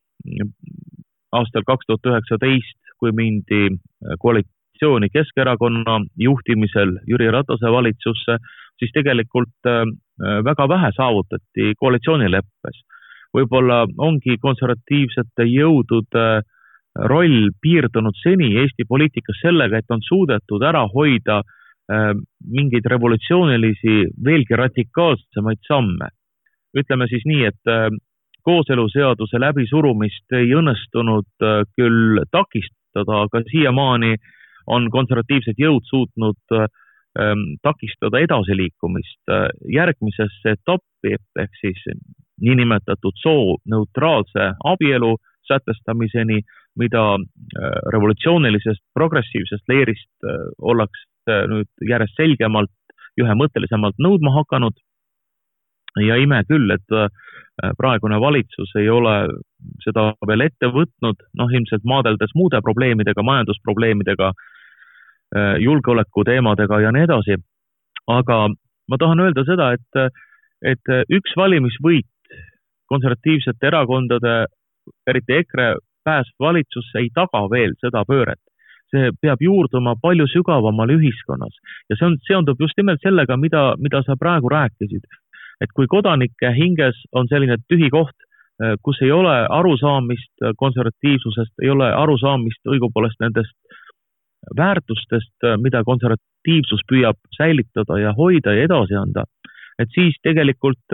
Aastal kaks tuhat üheksateist, kui mindi koalitsiooni Keskerakonna juhtimisel Jüri Ratase valitsusse, siis tegelikult väga vähe saavutati koalitsioonileppes. Võib-olla ongi konservatiivsete jõudude roll piirdunud seni Eesti poliitikas sellega, et on suudetud ära hoida mingeid revolutsioonilisi, veelgi radikaalsemaid samme. Ütleme siis nii, et kooseluseaduse läbisurumist ei õnnestunud küll takistada, aga siiamaani on konservatiivsed jõud suutnud takistada edasiliikumist järgmisesse etappi, ehk siis niinimetatud sooneutraalse abielu sätestamiseni, mida revolutsioonilisest progressiivsest leerist ollakse nüüd järjest selgemalt, ühemõttelisemalt nõudma hakanud. Ja ime küll, et praegune valitsus ei ole seda veel ette võtnud, noh ilmselt maadeldes muude probleemidega, majandusprobleemidega, julgeoleku teemadega ja nii edasi. Aga ma tahan öelda seda, et, et üks valimisvõit konservatiivsete erakondade, eriti EKRE pääs valitsusse ei taga veel seda pööret. See peab juurduma palju sügavamal ühiskonnas. Ja see on seondub just nimelt sellega, mida, mida sa praegu rääkisid. Et kui kodanike hinges on selline tühi koht, kus ei ole arusaamist konservatiivsusest, ei ole arusaamist õigupoolest nendest väärtustest, mida konservatiivsus püüab säilitada ja hoida ja edasi anda, et siis tegelikult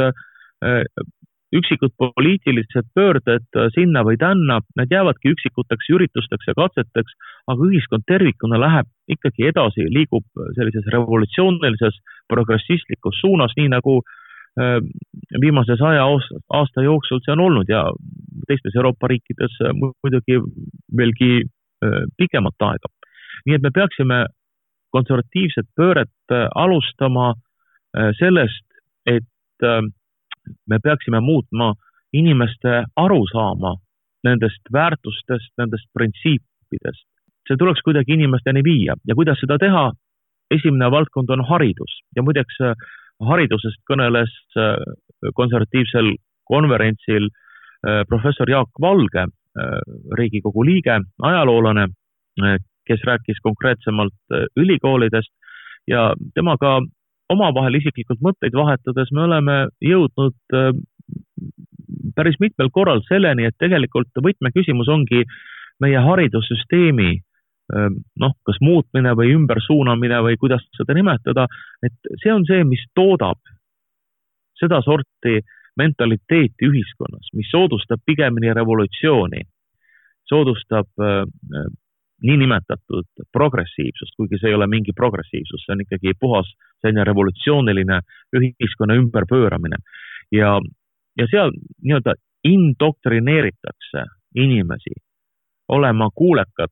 üksikud poliitilised pöörded sinna või tänna, need jäävadki üksikuteks üritusteks ja katseteks, aga ühiskond tervikuna läheb ikkagi edasi, liigub sellises revolutsioonilises progressistlikus suunas, nii nagu viimase saja aasta jooksul see on olnud ja teistes Euroopa riikides muidugi veelgi pikemat aega. Nii et me peaksime konservatiivset pööret alustama sellest, et me peaksime muutma inimeste arusaama nendest väärtustest, nendest printsiip, õppidest. See tuleks kuidagi inimesteni viia ja kuidas seda teha? Esimene valdkond on haridus ja muideks haridusest kõneles konservatiivsel konverentsil professor Jaak Valge, Riigikogu liige, ajaloolane, kes rääkis konkreetsemalt ülikoolidest ja temaga omavahel isiklikult mõtteid vahetades me oleme jõudnud päris mitmel korral selleni, et tegelikult võtmeküsimus ongi meie haridussüsteemi noh, kas muutmine või ümbersuunamine või kuidas seda nimetada, et see on see, mis toodab seda sorti mentaliteeti ühiskonnas, mis soodustab pigemini revolutsiooni, soodustab nii nimetatud progressiivsust, kuigi see ei ole mingi progressiivsus, see on ikkagi puhas selline revolutsiooniline ühiskonna ümberpööramine. Ja, ja seal nii-öelda indoktrineeritakse inimesi olema kuulekad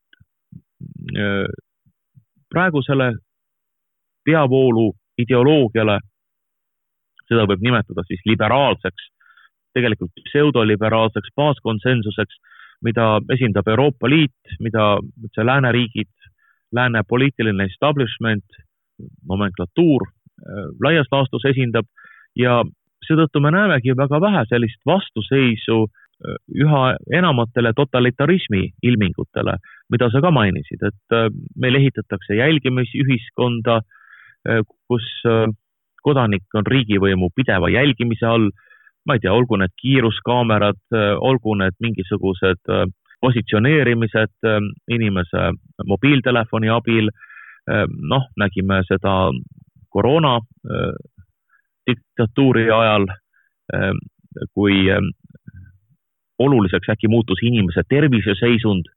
praegusele peavoolu ideoloogiale, seda võib nimetada siis liberaalseks, tegelikult pseudoliberaalseks baaskonsensuseks, mida esindab Euroopa Liit, mida see lääneriigid, lääne poliitiline establishment, nomenklatuur laias laastus esindab ja seetõttu me näemegi väga vähe sellist vastuseisu üha enamatele totalitarismi ilmingutele, mida sa ka mainisid, et meil ehitatakse jälgimisühiskonda, kus kodanik on riigivõimu pideva jälgimise all, ma ei tea, olgu need kiiruskaamerad, olgu need mingisugused positsioneerimised inimese mobiiltelefoni abil, noh, nägime seda koroona diktatuuri ajal, kui oluliseks äkki muutus inimese terviseseisund,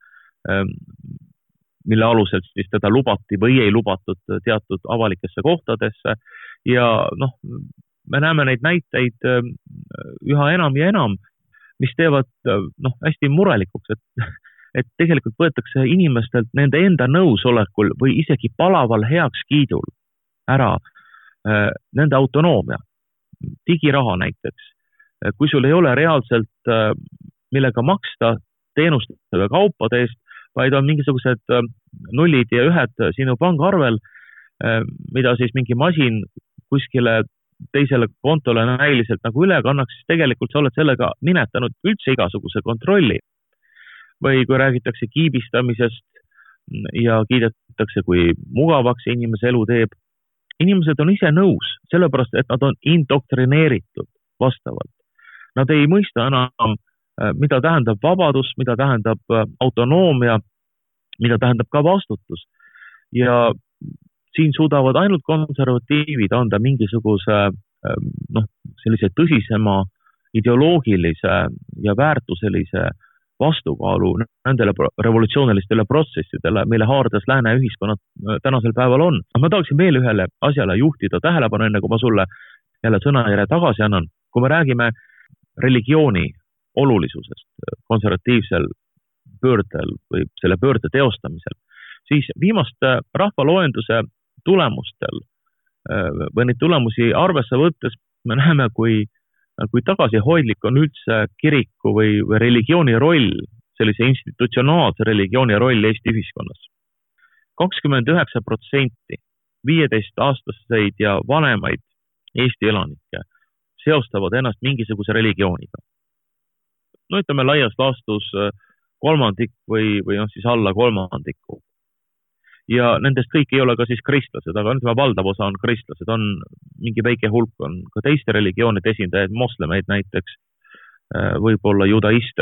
mille alusel siis teda lubati või ei lubatud teatud avalikesse kohtadesse ja noh, me näeme neid näiteid üha enam ja enam, mis teevad noh, hästi murelikuks, et, et tegelikult võetakse inimestelt nende enda nõusolekul või isegi palaval heakskiidul ära nende autonoomia, digiraha näiteks. Kui sul ei ole reaalselt millega maksta teenuste või kaupade eest, vaid on mingisugused nullid ja ühed sinu pangaarvel, mida siis mingi masin kuskile teisele kontole näiliselt nagu üle kannaks, siis tegelikult sa oled sellega minetanud üldse igasuguse kontrolli. Või kui räägitakse kiibistamisest ja kiidetakse, kui mugavaks inimese elu teeb, inimesed on ise nõus, sellepärast, et nad on indoktrineeritud vastavalt. Nad ei mõista enam, mida tähendab vabadus, mida tähendab autonoomia, mida tähendab ka vastutus. Ja siin suudavad ainult konservatiivid anda mingisuguse noh, sellise tõsisema ideoloogilise ja väärtuselise vastukaalu nendele revolutsioonilistele protsessidele, mille haardes lääne ühiskonnad tänasel päeval on. Ma tahaksin veel ühele asjale juhtida tähelepanu, enne kui ma sulle jälle sõnajärje tagasi annan. Kui me räägime religiooni olulisusest konservatiivsel pöördel või selle pöörde teostamisel, siis viimaste rahvaloenduse tulemustel või neid tulemusi arvesse võttes me näeme, kui, kui tagasihoidlik on üldse kiriku või, või religiooni roll, sellise institutsionaalse religiooni roll Eesti ühiskonnas. kakskümmend üheksa protsenti viieteist aastaseid ja vanemaid Eesti elanikke seostavad ennast mingisuguse religiooniga. No ütleme laias laastus kolmandik või, või on siis alla kolmandiku. Ja nendest kõik ei ole ka siis kristlased, aga ütleme, valdav osa on kristlased, on mingi väike hulk, on ka teiste religioonide esindajaid, moslemeid näiteks, võib-olla judaiste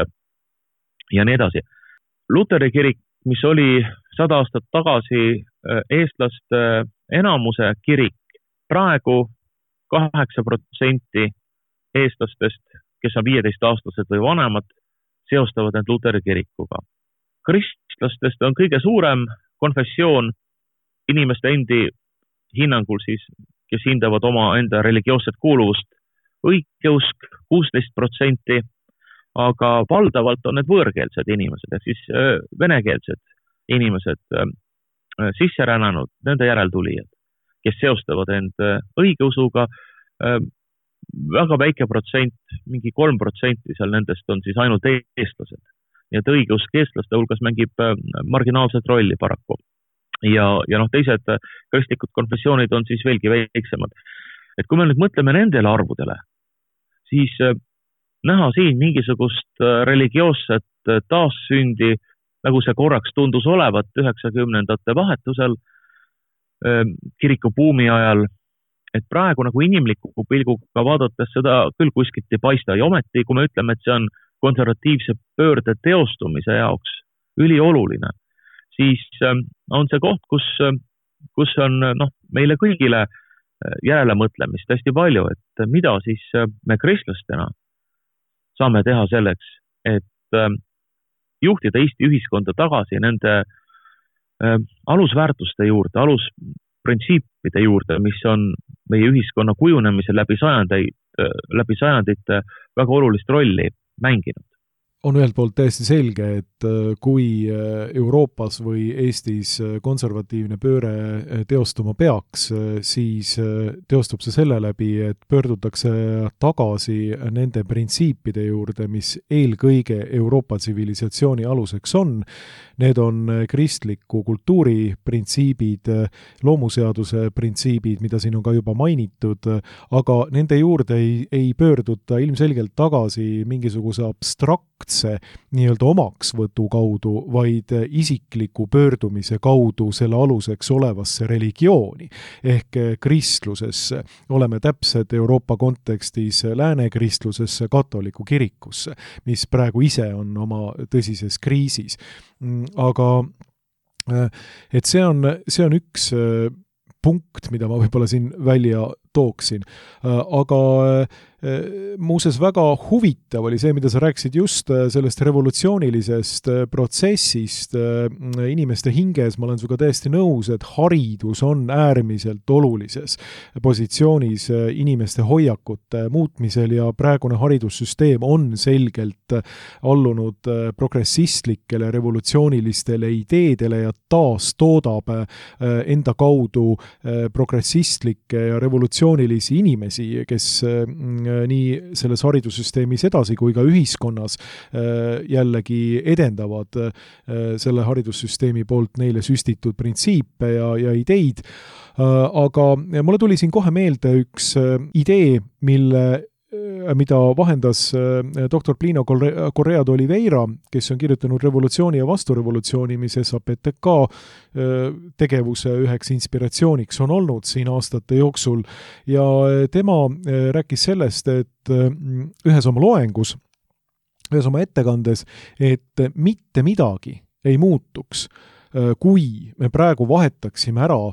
ja nii edasi. Luteri kirik, mis oli sada aastat tagasi eestlaste enamuse kirik, praegu kaheksa protsenti eestlastest, kes on viieteist aastased või vanemad, seostavad end Luteri kirikuga. Kristlastest on kõige suurem konfessioon inimeste endi hinnangul siis, kes hindavad oma enda religioosset kuuluvust, õigeusk kuusteist protsenti, aga valdavalt on need võõrkeelsed inimesed, ehk siis venekeelsed inimesed, sisserännanud, nende järeltulijad, kes seostavad end õigeusuga, väga väike protsent, mingi kolm protsenti seal nendest on siis ainult eestlased. nii et õigeusk eestlaste hulgas mängib marginaalset rolli paraku. Ja, ja noh, teised kristlikud konfessioonid on siis veelgi väiksemad. Et kui me nüüd mõtleme nendele arvudele, siis näha siin mingisugust religioosset taassündi, nagu see korraks tundus olevat üheksakümnendate vahetusel, kiriku buumi ajal, et praegu nagu inimliku pilguga vaadates seda küll kuskilt ei paista. Ja ometi, kui me ütleme, et see on konservatiivse pöörde teostumise jaoks ülioluline, siis on see koht, kus, kus on noh, meile kõigile järele mõtlemist hästi palju, et mida siis me kristlastena saame teha selleks, et juhtida Eesti ühiskonda tagasi nende alusväärtuste juurde, alusprintsiipide juurde, mis on meie ühiskonna kujunemise läbi sajandeid, läbi sajandite väga olulist rolli mänginud. On ühelt poolt täiesti selge, et kui Euroopas või Eestis konservatiivne pööre teostuma peaks, siis teostub see selle läbi, et pöördutakse tagasi nende printsiipide juurde, mis eelkõige Euroopa tsivilisatsiooni aluseks on. Need on kristliku kultuuri printsiibid, loomuseaduse printsiibid, mida siin on ka juba mainitud, aga nende juurde ei, ei pöörduta ilmselgelt tagasi mingisuguse abstraktse nii-öelda omaksvõtu kaudu, vaid isikliku pöördumise kaudu selle aluseks olevasse religiooni ehk kristlusesse. Oleme täpsed Euroopa kontekstis lääne kristlusesse, katoliku kirikusse, mis praegu ise on oma tõsises kriisis. Aga et see on, see on üks punkt, mida ma võib-olla siin välja tooksin. Aga muuseas väga huvitav oli see, mida sa rääkisid just sellest revolutsioonilisest protsessist inimeste hinges. Ma olen suga täiesti nõus, et haridus on äärmiselt olulises positsioonis inimeste hoiakute muutmisel ja praegune haridussüsteem on selgelt allunud progressistlikele revolutsioonilistele ideedele ja taas toodab enda kaudu progressistlikke ja revolutsioonilisi inimesi, kes nii selles haridussüsteemis edasi kui ka ühiskonnas jällegi edendavad selle haridussüsteemi poolt neile süstitud printsiipe ja, ja ideid. Aga mulle tuli siin kohe meelde üks idee, mille mida vahendas doktor Pliino Correa de Oliveira, kes on kirjutanud Revolutsiooni ja vasturevolutsiooni, mis S A P T K tegevuse üheks inspiratsiooniks on olnud siin aastate jooksul. Ja tema rääkis sellest, et ühes oma loengus, ühes oma ettekandes, et mitte midagi ei muutuks, kui me praegu vahetaksime ära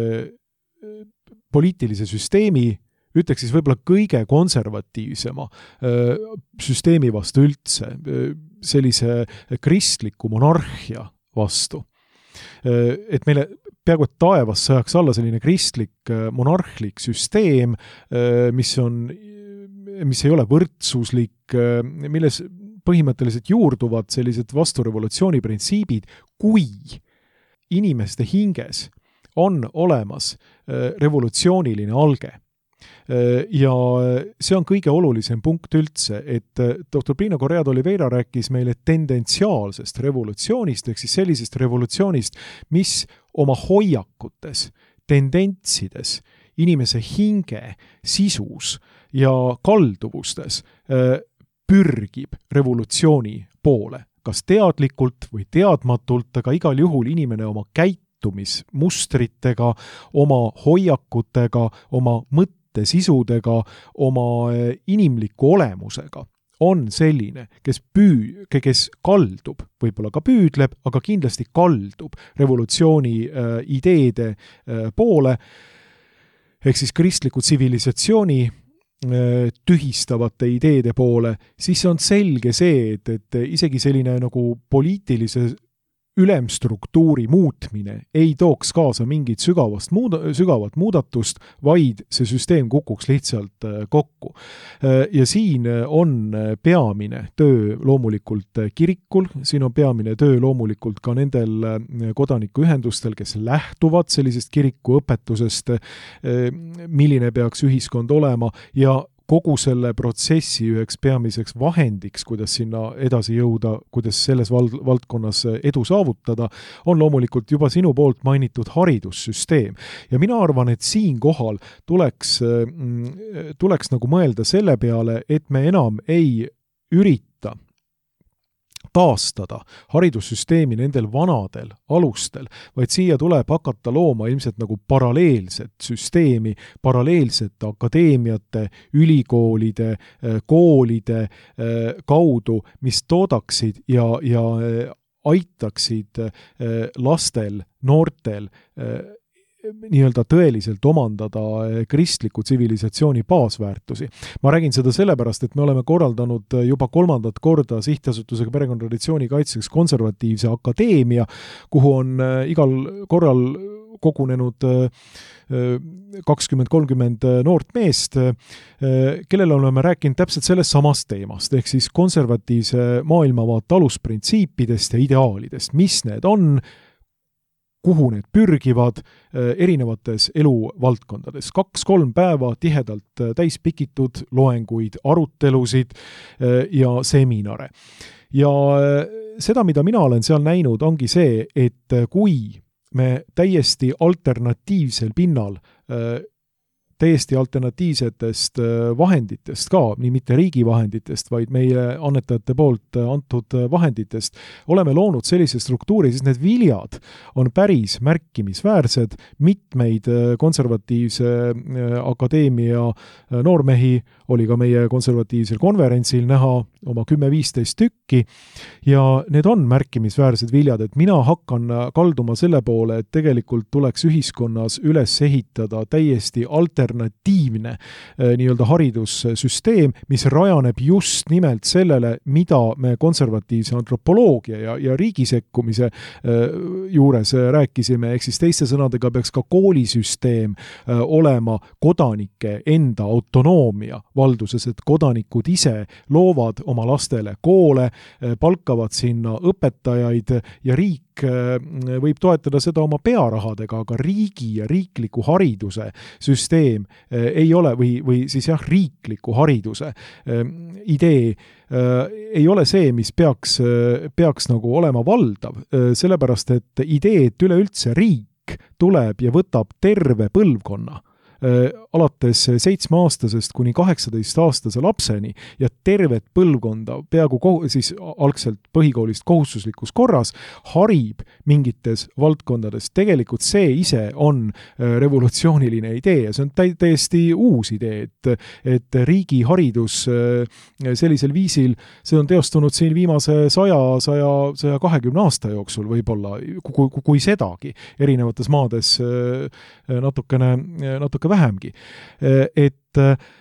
poliitilise süsteemi, ütleks siis võib-olla kõige konservatiivsema süsteemi vastu üldse, sellise kristliku monarhia vastu. Et meile peaaegu et taevas sajaks alla selline kristlik monarhlik süsteem, mis on, mis ei ole võrdsuslik, milles põhimõtteliselt juurduvad sellised vasturevolutsiooni printsiibid, kui inimeste hinges on olemas revolutsiooniline alge. Ja see on kõige olulisem punkt üldse, et doktor Pliino Correa de Oliveira rääkis meile tendentsiaalsest revolutsioonist, ehk siis sellisest revolutsioonist, mis oma hoiakutes, tendentsides, inimese hinge, sisus ja kalduvustes pürgib revolutsiooni poole. Kas teadlikult või teadmatult, aga igal juhul inimene oma käitumismustritega, oma hoiakutega, oma mõtte sisudega, oma inimliku olemusega on selline, kes püü, kes kaldub, võib-olla ka püüdleb, aga kindlasti kaldub revolutsiooni äh, ideede äh, poole, ehk siis kristliku tsivilisatsiooni äh, tühistavate ideede poole, siis on selge see, et, et isegi selline nagu poliitilise ülemstruktuuri muutmine ei tooks kaasa mingit sügavast muuda, sügavat muudatust, vaid see süsteem kukuks lihtsalt kokku. Ja siin on peamine töö loomulikult kirikul, siin on peamine töö loomulikult ka nendel kodanikuühendustel, kes lähtuvad sellisest kiriku õpetusest, milline peaks ühiskond olema ja kogu selle protsessi üheks peamiseks vahendiks, kuidas sinna edasi jõuda, kuidas selles vald- valdkonnas edu saavutada, on loomulikult juba sinu poolt mainitud haridussüsteem. Ja mina arvan, et siin kohal tuleks, tuleks nagu mõelda selle peale, et me enam ei ürita taastada haridussüsteemi nendel vanadel alustel, vaid siia tuleb hakata looma ilmselt nagu paralleelset süsteemi, paralleelsete akadeemiate, ülikoolide, koolide kaudu, mis toodaksid ja, ja aitaksid lastel, noortel nii-öelda tõeliselt omandada kristliku tsivilisatsiooni baasväärtusi. Ma räägin seda sellepärast, et me oleme korraldanud juba kolmandat korda sihtasutusega perekonnatraditsiooni kaitseks konservatiivse akadeemia, kuhu on igal korral kogunenud kakskümmend kolmkümmend noort meest, kellele oleme rääkinud täpselt sellest samast teemast, ehk siis konservatiivse maailmavaate alusprintsiipidest ja ideaalidest, mis need on, kuhu need pürgivad erinevates eluvaldkondades. Kaks-kolm päeva tihedalt täispikitud loenguid, arutelusid ja seminare. Ja seda, mida mina olen seal näinud, ongi see, et kui me täiesti alternatiivsel pinnal täiesti alternatiivsetest vahenditest ka, nii mitte riigi vahenditest, vaid meie annetajate poolt antud vahenditest, oleme loonud sellise struktuuri, siis need viljad on päris märkimisväärsed, mitmeid konservatiivse akadeemia noormehi oli ka meie konservatiivsel konverentsil näha oma kümme-viisteist tükki ja need on märkimisväärsed viljad, et mina hakkan kalduma selle poole, et tegelikult tuleks ühiskonnas üles ehitada täiesti alternatiivne alternatiivne nii-öelda haridussüsteem, mis rajaneb just nimelt sellele, mida me konservatiivse antropoloogia ja, ja riigi sekkumise juures rääkisime, ehk siis teiste sõnadega peaks ka koolisüsteem olema kodanike enda autonoomia valduses, et kodanikud ise loovad oma lastele koole, palkavad sinna õpetajaid ja riik võib toetada seda oma pearahadega, aga riigi ja riikliku hariduse süsteem ei ole, või, või siis jah, riikliku hariduse idee ei ole see, mis peaks, peaks nagu olema valdav, sellepärast et idee, et üleüldse riik tuleb ja võtab terve põlvkonna alates seitsmeaastasest kuni kaheksateist-aastase lapseni ja tervet põlvkonda peaaegu ko- siis algselt põhikoolist kohustuslikus korras harib mingites valdkondades. Tegelikult see ise on revolutsiooniline idee ja see on tä- täiesti uus idee, et, et riigi haridus sellisel viisil, see on teostunud siin viimase saja, saja, saja kahekümne aasta jooksul võib-olla, kui, kui sedagi erinevates maades natukene, natuke vähemgi, et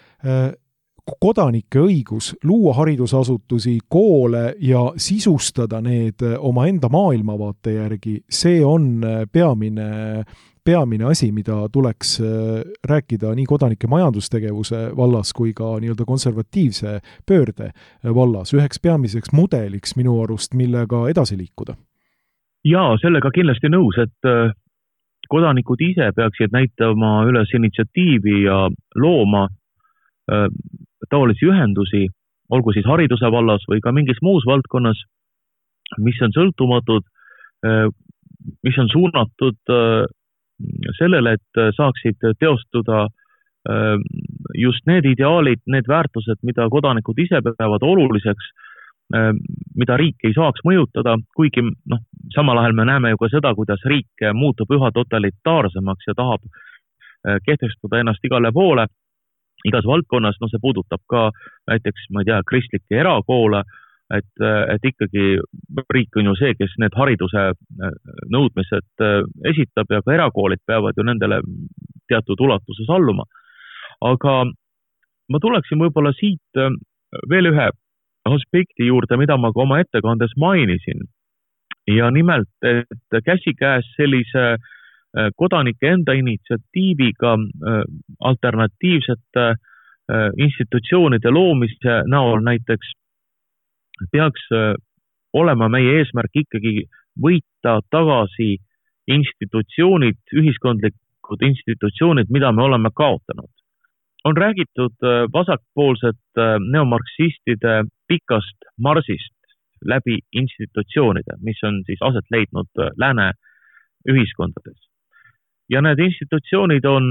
kodanike õigus luua haridusasutusi, koole ja sisustada need oma enda maailmavaate järgi, see on peamine, peamine asi, mida tuleks rääkida nii kodanike majandustegevuse vallas kui ka nii-öelda konservatiivse pöörde vallas, üheks peamiseks mudeliks minu arust, millega edasi liikuda. Jaa, sellega kindlasti nõus, et kodanikud ise peaksid näitama üles initsiatiivi ja looma äh, taolisi ühendusi, olgu siis hariduse vallas või ka mingis muus valdkonnas, mis on sõltumatud, äh, mis on suunatud äh, sellele, et saaksid teostuda äh, just need ideaalid, need väärtused, mida kodanikud ise peavad oluliseks, mida riik ei saaks mõjutada, kuigi noh, samal ajal me näeme ju ka seda, kuidas riik muutub üha totalitaarsemaks ja tahab kehtestada ennast igale poole, igas valdkonnas, no see puudutab ka näiteks, ma ei tea, kristlikke erakoole, et, et ikkagi riik on ju see, kes need hariduse nõudmised esitab ja ka erakoolid peavad ju nendele teatud ulatuses alluma. Aga ma tuleksin võib-olla siit veel ühe aspekti juurde, mida ma ka oma ettekandes mainisin. Ja nimelt, et käsikäes sellise kodanike enda initsiatiiviga alternatiivsete institutsioonide loomise näol näiteks peaks olema meie eesmärk ikkagi võita tagasi institutsioonid, ühiskondlikud institutsioonid, mida me oleme kaotanud. on räägitud vasakpoolset neomarksistide pikast marsist läbi institutsioonide, mis on siis aset leidnud lääne ühiskondades. Ja need institutsioonid on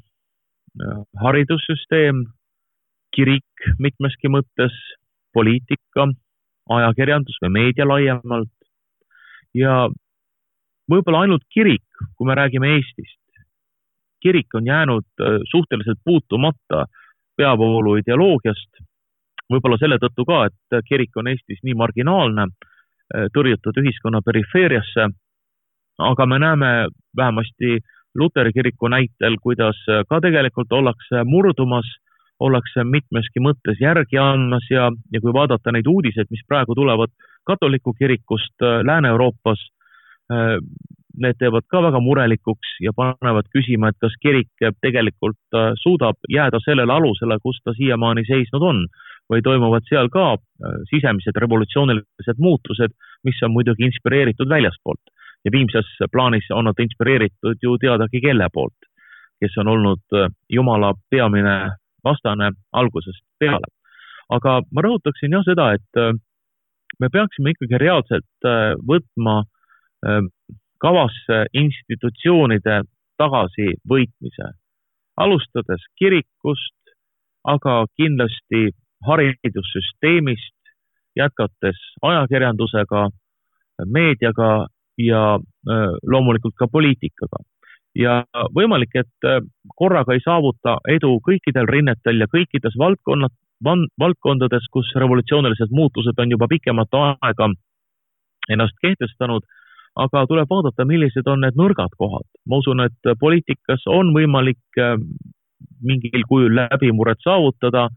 haridussüsteem, kirik mitmeski mõttes, poliitika, ajakirjandus või meedia laiemalt ja võib-olla ainult kirik, kui me räägime Eestist. Kirik on jäänud suhteliselt puutumata peavoolu ideoloogiast, võib-olla selle tõttu ka, et kirik on Eestis nii marginaalne, tõrjutud ühiskonna perifeeriasse, aga me näeme vähemasti Luteri kiriku näitel, kuidas ka tegelikult ollakse murdumas, ollakse mitmeski mõttes järgi andmas ja, ja kui vaadata neid uudiseid, mis praegu tulevad katoliku kirikust Lääne-Euroopas, need teevad ka väga murelikuks ja panevad küsima, et kas kirik tegelikult suudab jääda sellele alusele, kus ta siiamaani seisnud on, või toimuvad seal ka sisemised revolutsioonilised muutused, mis on muidugi inspireeritud väljaspoolt. Ja viimses plaanis on nad inspireeritud ju teadagi kelle poolt, kes on olnud Jumala peamine vastane algusest peale. Aga ma rõhutaksin jah seda, et me peaksime ikkagi reaalselt võtma kavasse institutsioonide tagasivõitmise, alustades kirikust, aga kindlasti haridussüsteemist, jätkates ajakirjandusega, meediaga ja loomulikult ka poliitikaga. Ja võimalik, et korraga ei saavuta edu kõikidel rinnetel ja kõikides valdkonnad, valdkondades, kus revolutsioonilised muutused on juba pikemat aega ennast kehtestanud, aga tuleb vaadata, millised on need nõrgad kohad. Ma usun, et poliitikas on võimalik mingil kujul läbimurret saavutada.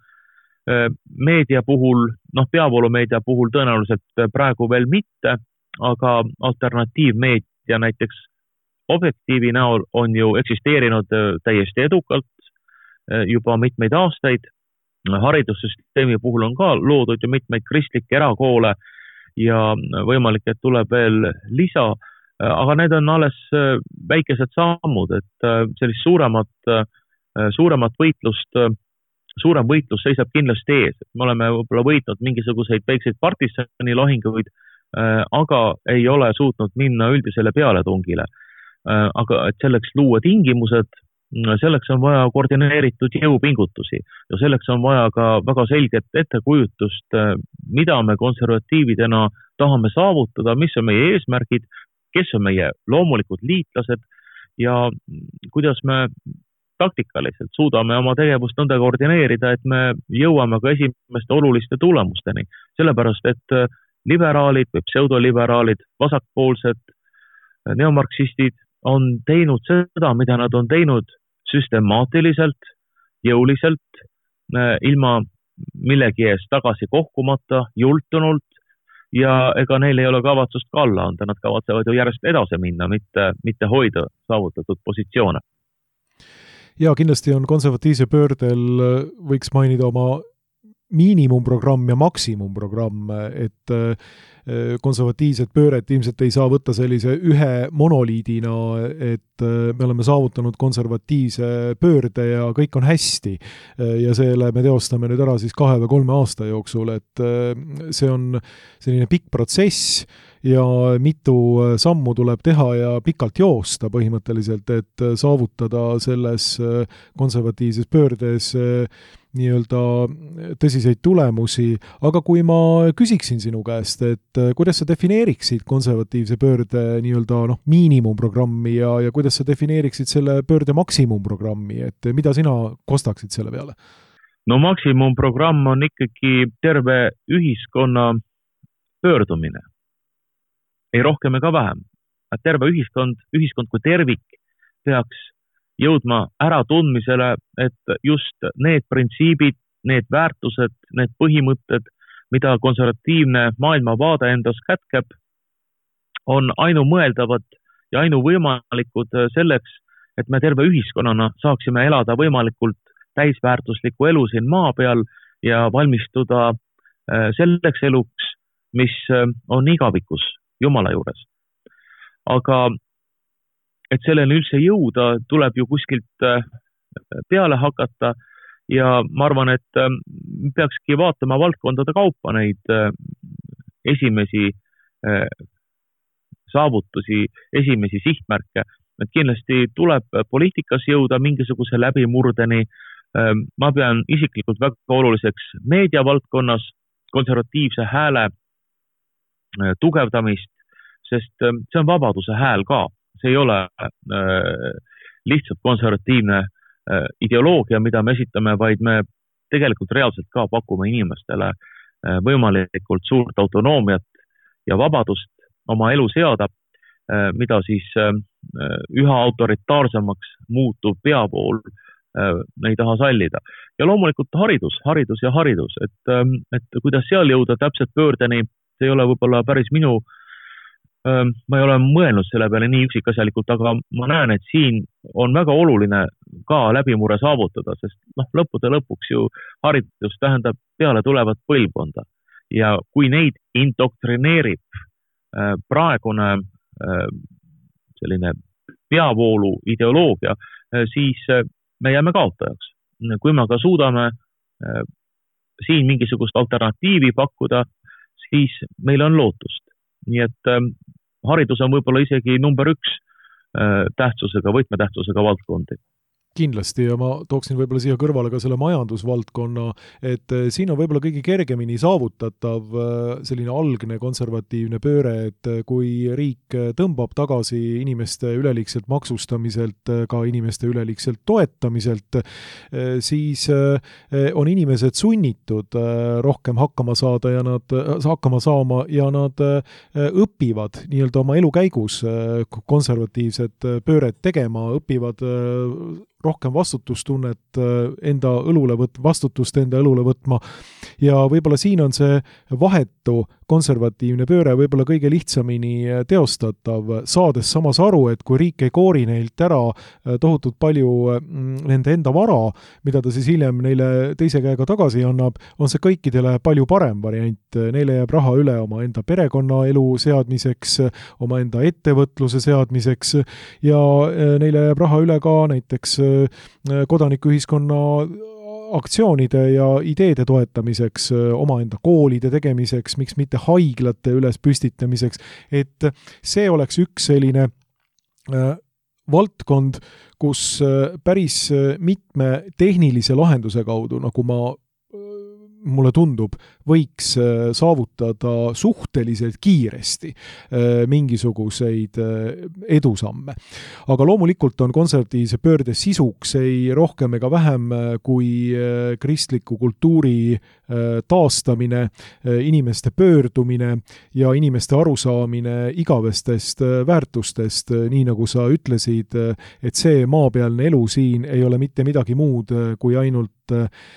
Meedia puhul, noh peavoolumeedia puhul tõenäoliselt praegu veel mitte, aga alternatiivmeedia näiteks Objektiivi näol on ju eksisteerinud täiesti edukalt juba mitmeid aastaid. Haridussüsteemi puhul on ka loodud ju mitmeid kristlikke erakoole ja võimalik, et tuleb veel lisa, aga need on alles väikesed sammud, et sellist suuremat, suuremat võitlust, suurem võitlus seisab kindlasti ees. Me oleme võib-olla võitnud mingisuguseid väikseid partisani lahinguid, aga ei ole suutnud minna üldisele pealetungile. Aga et selleks luua tingimused, selleks on vaja koordineeritud jõupingutusi ja selleks on vaja ka väga selget ettekujutust, mida me konservatiividena tahame saavutada, mis on meie eesmärgid, kes on meie loomulikud liitlased ja kuidas me taktikaliselt suudame oma tegevust nõnda koordineerida, et me jõuame ka esimeste oluliste tulemusteni. Sellepärast, et liberaalid või pseudoliberaalid, vasakpoolsed, neomarksistid on teinud seda, mida nad on teinud süstemaatiliselt, jõuliselt, ilma millegi eest tagasi kohkumata, jultunult ja ega neil ei ole kavatsust ka alla anda, nad kavatsevad ju järjest edasi minna, mitte, mitte hoida saavutatud positsioone. Ja kindlasti on konservatiivse pöördel, võiks mainida oma miinimumprogramm ja maksimumprogramm, et konservatiivset pööret ilmselt ei saa võtta sellise ühe monoliidina, et me oleme saavutanud konservatiivse pöörde ja kõik on hästi. Ja selle me teostame nüüd ära siis kahe või kolme aasta jooksul, et see on selline pikk protsess ja mitu sammu tuleb teha ja pikalt joosta põhimõtteliselt, et saavutada selles konservatiivses pöördes nii-öelda tõsiseid tulemusi, aga kui ma küsiksin sinu käest, et kuidas sa defineeriksid konservatiivse pöörde nii-öelda noh, miinimumprogrammi ja, ja kuidas sa defineeriksid selle pöörde maksimumprogrammi, et mida sina kostaksid selle peale? No maksimumprogramm on ikkagi terve ühiskonna pöördumine. Ei rohkem ega vähem. Terve ühiskond, ühiskond kui tervik peaks jõudma ära tundmisele, et just need printsiibid, need väärtused, need põhimõtted, mida konservatiivne maailmavaade endas kätkeb, on ainumõeldavad ja ainuvõimalikud selleks, et me terve ühiskonnana saaksime elada võimalikult täisväärtuslikku elu siin maa peal ja valmistuda selleks eluks, mis on igavikus Jumala juures. Aga et selleni üldse jõuda, tuleb ju kuskilt peale hakata ja ma arvan, et peakski vaatama valdkondade kaupa neid esimesi saavutusi, esimesi sihtmärke, et kindlasti tuleb poliitikas jõuda mingisuguse läbimurdeni. Ma pean isiklikult väga oluliseks meediavaldkonnas konservatiivse hääle tugevdamist, sest see on vabaduse hääl ka. See ei ole lihtsalt konservatiivne ideoloogia, mida me esitame, vaid me tegelikult reaalselt ka pakume inimestele võimalikult suurt autonoomiat ja vabadust oma elu seada, mida siis üha autoritaarsemaks muutub peavool ei taha sallida. Ja loomulikult haridus, haridus ja haridus, et, et kuidas seal jõuda täpselt pöördeni, see ei ole võib-olla päris minu, ma ei ole mõelnud selle peale nii üksikasjalikult, aga ma näen, et siin on väga oluline ka läbimurre saavutada, sest noh, lõppude lõpuks ju haridus tähendab peale tulevat põlvkonda. Ja kui neid indoktrineerib praegune selline peavoolu ideoloogia, siis me jääme kaotajaks. Kui me ka suudame siin mingisugust alternatiivi pakkuda, siis meil on lootust. Nii et haridus on võib-olla isegi number üks tähtsusega, võtmetähtsusega valdkondi. Kindlasti ja ma tooksin võib-olla siia kõrvale ka selle majandusvaldkonna, et siin on võib-olla kõige kergemini saavutatav selline algne konservatiivne pööre, et kui riik tõmbab tagasi inimeste üleliigselt maksustamiselt, ka inimeste üleliigselt toetamiselt, siis on inimesed sunnitud rohkem hakkama saada ja nad hakkama saama ja nad õpivad nii-öelda oma elu käigus konservatiivset pööret tegema, õpivad rohkem vastutustunnet enda õlule võt-, vastutust enda õlule võtma ja võib-olla siin on see vahetu konservatiivne pööre võib-olla kõige lihtsamini teostatav, saades samas aru, et kui riik ei koori neilt ära tohutult palju nende enda vara, mida ta siis hiljem neile teise käega tagasi annab, on see kõikidele palju parem variant. Neile jääb raha üle oma enda perekonnaelu seadmiseks, oma enda ettevõtluse seadmiseks ja neile jääb raha üle ka näiteks kodanikuühiskonna aktsioonide ja ideede toetamiseks, omaenda koolide tegemiseks, miks mitte haiglate üles püstitamiseks, et see oleks üks selline valdkond, kus päris mitme tehnilise lahenduse kaudu, nagu ma mulle tundub, võiks saavutada suhteliselt kiiresti mingisuguseid edusamme. Aga loomulikult on konservatiivse pöörde sisuks ei rohkem ega vähem kui kristliku kultuuri taastamine, inimeste pöördumine ja inimeste arusaamine igavestest väärtustest, nii nagu sa ütlesid, et see maapealne elu siin ei ole mitte midagi muud kui ainult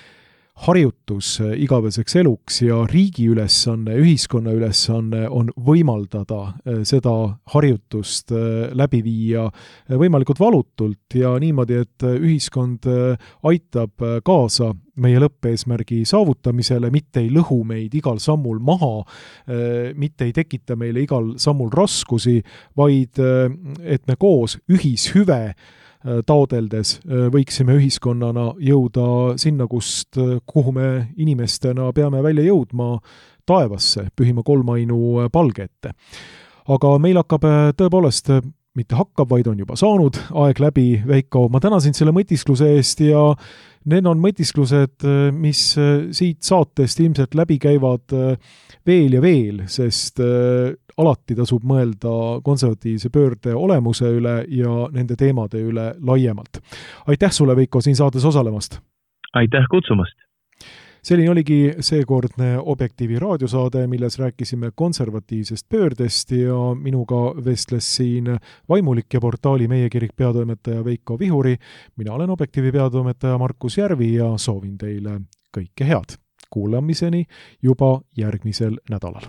harjutus igaveseks eluks ja riigi ülesanne, ühiskonna ülesanne on võimaldada seda harjutust läbi viia võimalikult valutult ja niimoodi, et ühiskond aitab kaasa meie lõppeesmärgi saavutamisele, mitte ei lõhu meid igal sammul maha, mitte ei tekita meile igal sammul raskusi, vaid et me koos ühishüve taodeldes võiksime ühiskonnana jõuda sinna, kust, kuhu me inimestena peame välja jõudma taevasse, pühima kolmainu palge ette. Aga meil hakkab tõepoolest, mitte hakkab, vaid on juba saanud aeg läbi, Veiko. Ma tänasin selle mõtiskluse eest ja need on mõtisklused, mis siit saatest ilmselt läbi käivad veel ja veel, sest alati tasub mõelda konservatiivse pöörde olemuse üle ja nende teemade üle laiemalt. Aitäh sulle, Veiko, siin saates osalemast! Aitäh kutsumast! Selline oligi seekordne Objektiivi raadiosaade, milles rääkisime konservatiivsest pöördest ja minuga vestles siin vaimulik ja portaali Meie Kirik peatoimetaja Veiko Vihuri. Mina olen Objektiivi peatoimetaja Markus Järvi ja soovin teile kõike head. Kuulamiseni juba järgmisel nädalal.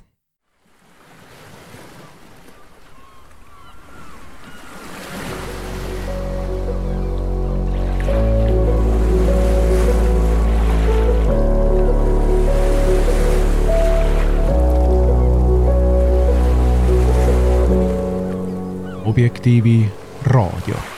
Objektiivi raadio.